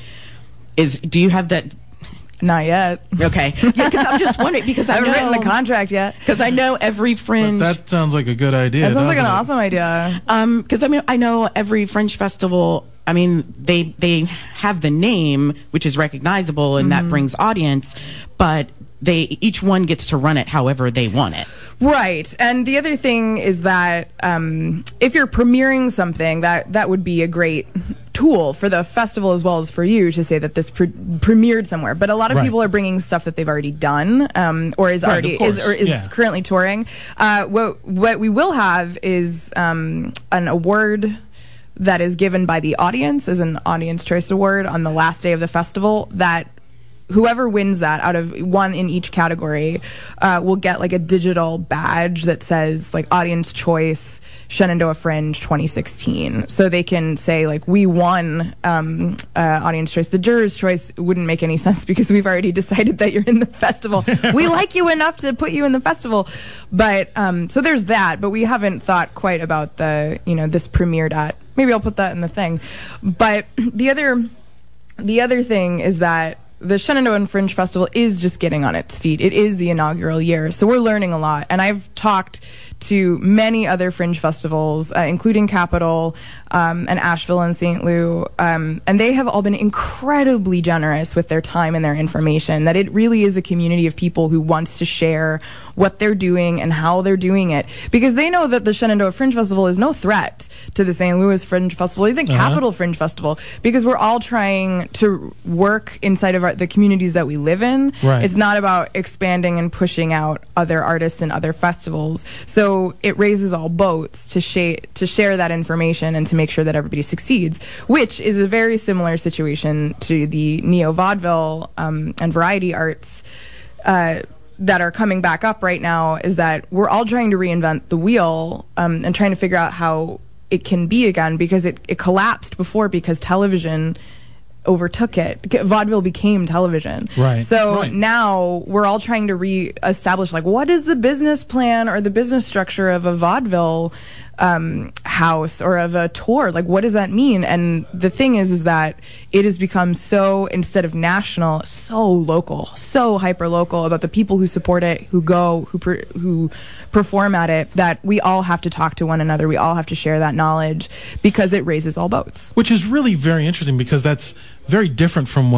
Is do you have that? Not yet. Okay, yeah, because I'm just wondering because I I haven't know written the contract yet. because I know every Fringe. But that sounds like a good idea. That sounds like an doesn't it? awesome idea. Um, because I mean, I know every Fringe festival. I mean, they they have the name, which is recognizable, and that brings audience. But they each one gets to run it however they want it. Right. And the other thing is that um, if you're premiering something, that that would be a great tool for the festival as well as for you to say that this pre- premiered somewhere. But a lot of Right. people are bringing stuff that they've already done, um, or is Right, already of course. is or is Yeah. currently touring. Uh, what what we will have is um, an award that is given by the audience as an audience choice award on the last day of the festival, that whoever wins that out of one in each category uh, will get like a digital badge that says like audience choice Shenandoah Fringe twenty sixteen, so they can say like we won um, uh, audience choice. The jurors choice wouldn't make any sense because we've already decided that you're in the festival. We like you enough to put you in the festival, but um, so there's that, but we haven't thought quite about the, you know, this premiered at. Maybe I'll put that in the thing. But the other the other thing is that the Shenandoah Fringe Festival is just getting on its feet. It is the inaugural year, so we're learning a lot. And I've talked to many other Fringe festivals, uh, including Capitol um, and Asheville and Saint Lou, um, and they have all been incredibly generous with their time and their information, that it really is a community of people who wants to share what they're doing and how they're doing it, because they know that the Shenandoah Fringe Festival is no threat to the Saint Louis Fringe Festival, even Uh-huh. Capitol Fringe Festival, because we're all trying to work inside of our, the communities that we live in. Right. It's not about expanding and pushing out other artists and other festivals. So it raises all boats to, sh- to share that information and to make sure that everybody succeeds, which is a very similar situation to the neo vaudeville um, and variety arts uh, that are coming back up right now. Is that we're all trying to reinvent the wheel um, and trying to figure out how it can be again, because it, it collapsed before because television overtook it. Vaudeville became television. Right. So Right. now we're all trying to re-establish, like, what is the business plan or the business structure of a vaudeville um, house or of a tour? Like, what does that mean? And the thing is, is that it has become so, instead of national, so local, so hyper local about the people who support it, who go, who per, who perform at it, that we all have to talk to one another. We all have to share that knowledge because it raises all boats. Which is really very interesting, because that's very different from what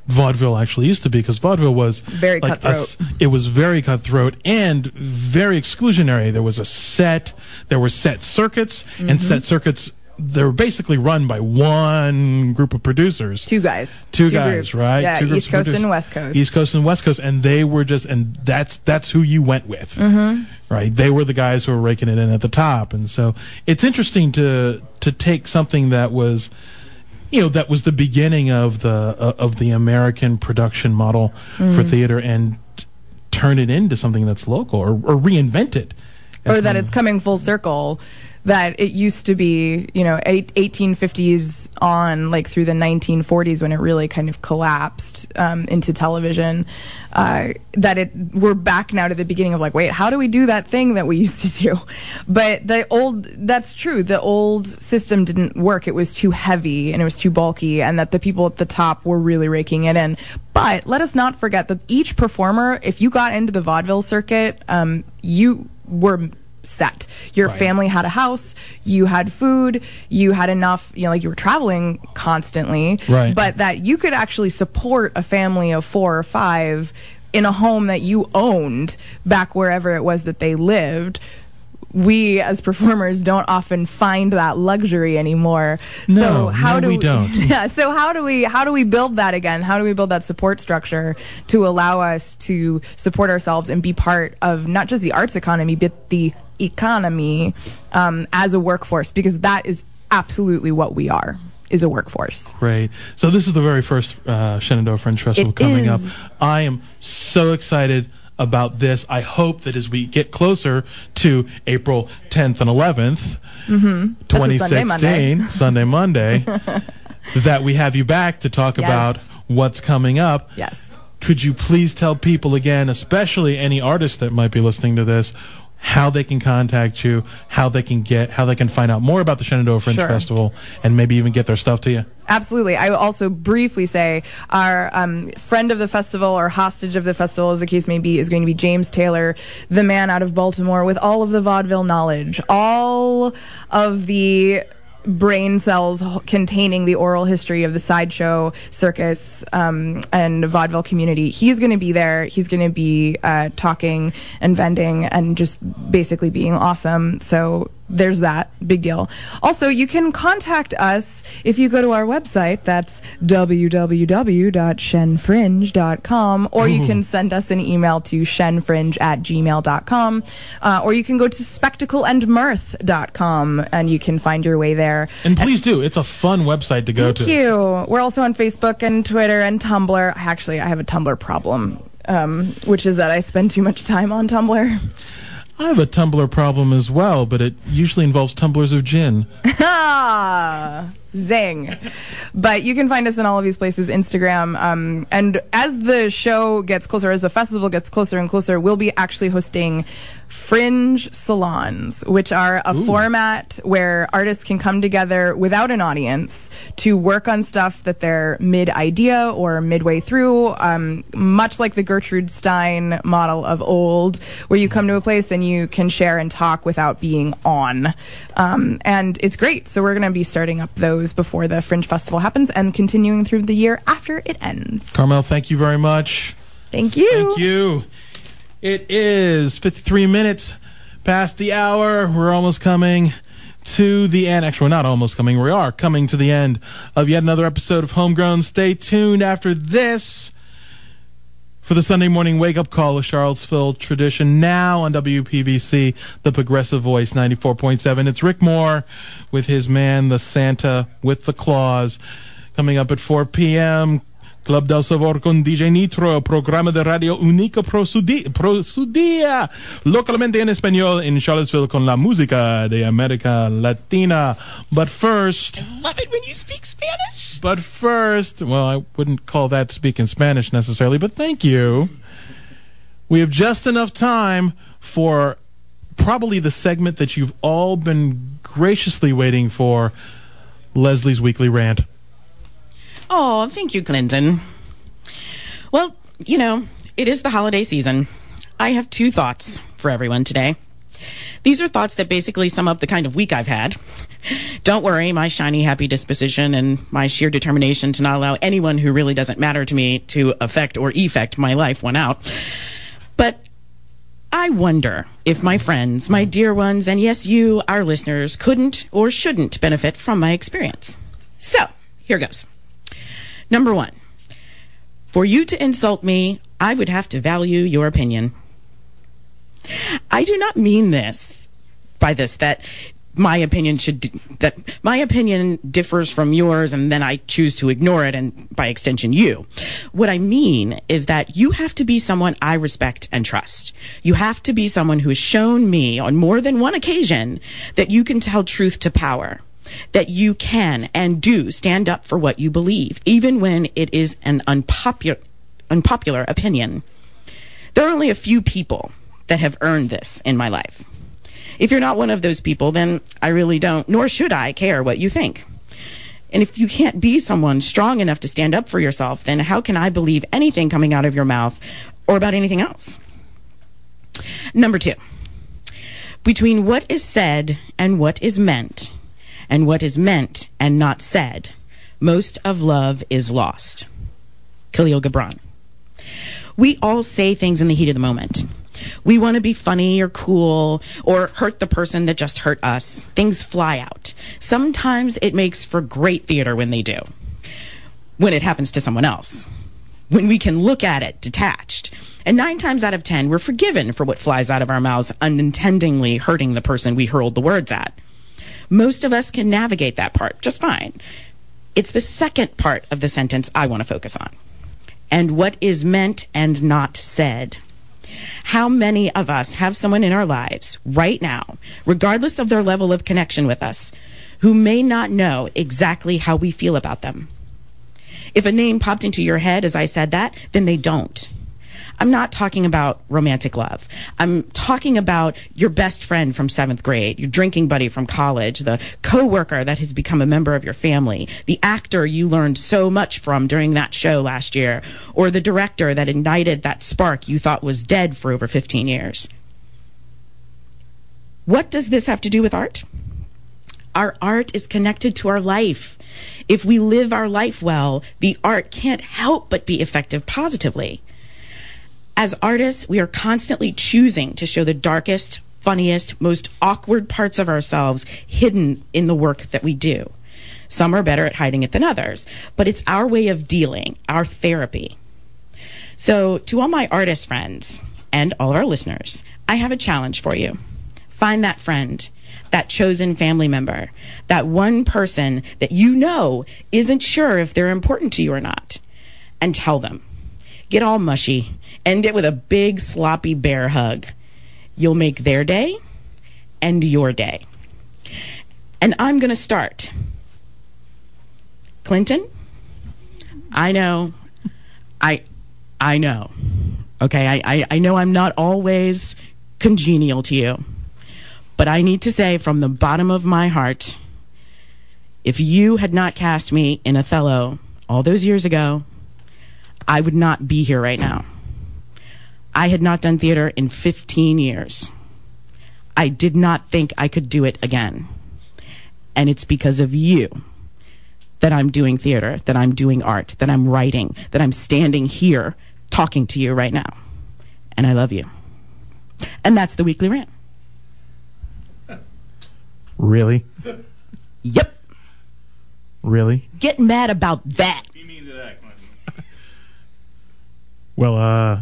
vaudeville actually used to be, because vaudeville was Very like a cutthroat. s- it was very cutthroat and very exclusionary. There was a set, there were set circuits, Mm-hmm. and set circuits, they were basically run by one group of producers. Two guys. Two, guys, groups. right? Yeah, Two groups East of Coast producers. and West Coast. East Coast and West Coast, and they were just, and that's that's who you went with, mm-hmm. right? They were the guys who were raking it in at the top, and so it's interesting to to take something that was, you know, that was the beginning of the uh, of the American production model Mm-hmm. for theater, and t- turn it into something that's local, or, or reinvent it, Or that it's coming full circle. That it used to be, you know, eight, eighteen fifties on, like through the nineteen forties when it really kind of collapsed um, into television. Uh, that it we're back now to the beginning of like, wait, how do we do that thing that we used to do? But the old, that's true. The old system didn't work. It was too heavy and it was too bulky, and that the people at the top were really raking it in. But let us not forget that each performer, if you got into the vaudeville circuit, um, you were set. Your Right. family had a house, you had food, you had enough, you know, like you were traveling constantly, Right. but that you could actually support a family of four or five in a home that you owned back wherever it was that they lived. We as performers don't often find that luxury anymore. No, so how no, do we don't. Yeah, so how do we how do we build that again? How do we build that support structure to allow us to support ourselves and be part of not just the arts economy, but the economy um, as a workforce? Because that is absolutely what we are, is a workforce. Great. So this is the very first uh, Shenandoah Fringe Festival It coming is. up. I am so excited about this. I hope that as we get closer to April tenth and eleventh, twenty Sunday, sixteen, Monday. Sunday, Monday, that we have you back to talk Yes. about what's coming up. Yes. Could you please tell people again, especially any artists that might be listening to this, how they can contact you, how they can get, how they can find out more about the Shenandoah Fringe Sure. Festival, and maybe even get their stuff to you? Absolutely. I will also briefly say our um, friend of the festival, or hostage of the festival, as the case may be, is going to be James Taylor, the man out of Baltimore with all of the vaudeville knowledge, all of the brain cells h- containing the oral history of the sideshow, circus, um, and vaudeville community. He's going to be there. He's going to be uh, talking and vending and just basically being awesome. So there's that. Big deal. Also, you can contact us if you go to our website. That's w w w dot shen fringe dot com, or you can send us an email to shenfringe at gmail dot com, uh, or you can go to spectacle and mirth dot com and you can find your way there. And please do. It's a fun website to go Thank to. you. We're also on Facebook and Twitter and Tumblr. Actually, I have a Tumblr problem, um, which is that I spend too much time on Tumblr. I have a Tumblr problem as well, but it usually involves tumblers of gin. Ah, zing. But you can find us in all of these places, Instagram. Um, and as the show gets closer, as the festival gets closer and closer, we'll be actually hosting Fringe Salons, which are a Ooh. format where artists can come together without an audience to work on stuff that they're mid-idea or midway through, um, much like the Gertrude Stein model of old, where you come to a place and you can share and talk without being on. Um, and it's great. So we're going to be starting up those before the Fringe Festival happens and continuing through the year after it ends. Carmel, thank you very much. Thank you. Thank you. It is fifty-three minutes past the hour. We're almost coming to the end. Actually, we're not almost coming. We are coming to the end of yet another episode of Homegrown. Stay tuned after this for the Sunday morning wake-up call of Charlottesville tradition, now on W P V C, the Progressive Voice ninety-four point seven. It's Rick Moore with his man, the Santa with the claws. Coming up at four p.m., Club del Sabor con D J Nitro, programa de radio único pro su, di- pro su día, localmente en español in Charlottesville con la música de América Latina. But first... Love it when you speak Spanish. But first, well, I wouldn't call that speaking Spanish necessarily, but thank you. We have just enough time for probably the segment that you've all been graciously waiting for, Leslie's Weekly Rant. Oh, thank you, Clinton. Well, you know, it is the holiday season. I have two thoughts for everyone today. These are thoughts that basically sum up the kind of week I've had. Don't worry, my shiny, happy disposition and my sheer determination to not allow anyone who really doesn't matter to me to affect or effect my life went out. But I wonder if my friends, my dear ones, and yes, you, our listeners, couldn't or shouldn't benefit from my experience. So, here goes. Number one, for you to insult me, I would have to value your opinion. I do not mean this by this, that my opinion should, that my opinion differs from yours and then I choose to ignore it and by extension you. What I mean is that you have to be someone I respect and trust. You have to be someone who has shown me on more than one occasion that you can tell truth to power, that you can and do stand up for what you believe, even when it is an unpopular, unpopular opinion. There are only a few people that have earned this in my life. If you're not one of those people, then I really don't, nor should I, care what you think. And if you can't be someone strong enough to stand up for yourself, then how can I believe anything coming out of your mouth or about anything else? Number two, between what is said and what is meant, and what is meant and not said, most of love is lost. Khalil Gibran. We all say things in the heat of the moment. We want to be funny or cool or hurt the person that just hurt us. Things fly out. Sometimes it makes for great theater when they do. When it happens to someone else. When we can look at it detached. And nine times out of ten, we're forgiven for what flies out of our mouths unintendingly hurting the person we hurled the words at. Most of us can navigate that part just fine. It's the second part of the sentence I want to focus on. And what is meant and not said. How many of us have someone in our lives right now, regardless of their level of connection with us, who may not know exactly how we feel about them? If a name popped into your head as I said that, then they don't. I'm not talking about romantic love. I'm talking about your best friend from seventh grade, your drinking buddy from college, the coworker that has become a member of your family, the actor you learned so much from during that show last year, or the director that ignited that spark you thought was dead for over fifteen years. What does this have to do with art? Our art is connected to our life. If we live our life well, the art can't help but be effective positively. As artists, we are constantly choosing to show the darkest, funniest, most awkward parts of ourselves hidden in the work that we do. Some are better at hiding it than others, but it's our way of dealing, our therapy. So to all my artist friends and all of our listeners, I have a challenge for you. Find that friend, that chosen family member, that one person that you know isn't sure if they're important to you or not, and tell them. Get all mushy. End it with a big, sloppy bear hug. You'll make their day and your day. And I'm going to start. Clinton, I know. I I know. Okay, I, I, I know I'm not always congenial to you. But I need to say from the bottom of my heart, if you had not cast me in Othello all those years ago, I would not be here right now. I had not done theater in fifteen years. I did not think I could do it again. And it's because of you that I'm doing theater, that I'm doing art, that I'm writing, that I'm standing here talking to you right now. And I love you. And that's the Weekly Rant. Really? Yep. Really? Get mad about that. Be mean to that, Clinton. Well, uh,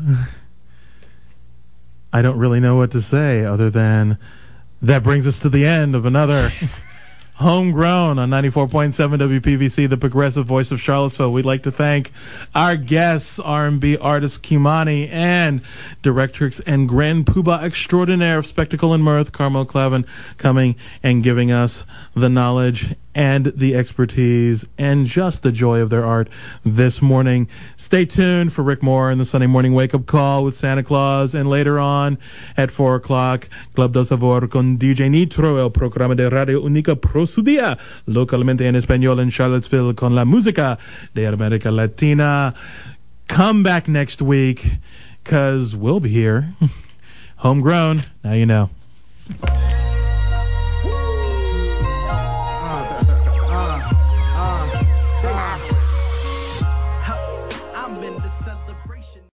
I don't really know what to say other than that brings us to the end of another Homegrown on ninety-four point seven W P V C, the progressive voice of Charlottesville. We'd like to thank our guests, R and B artist Kimani and directrix and grand poobah extraordinaire of spectacle and mirth, Carmel Clavin, coming and giving us the knowledge and the expertise and just the joy of their art this morning. Stay tuned for Rick Moore and the Sunday Morning Wake Up Call with Santa Claus, and later on at four o'clock, Club del Sabor con D J Nitro, el programa de Radio Única Pro Su Día, localmente en español en Charlottesville con la música de América Latina. Come back next week, because we'll be here. Homegrown, now you know. Bye.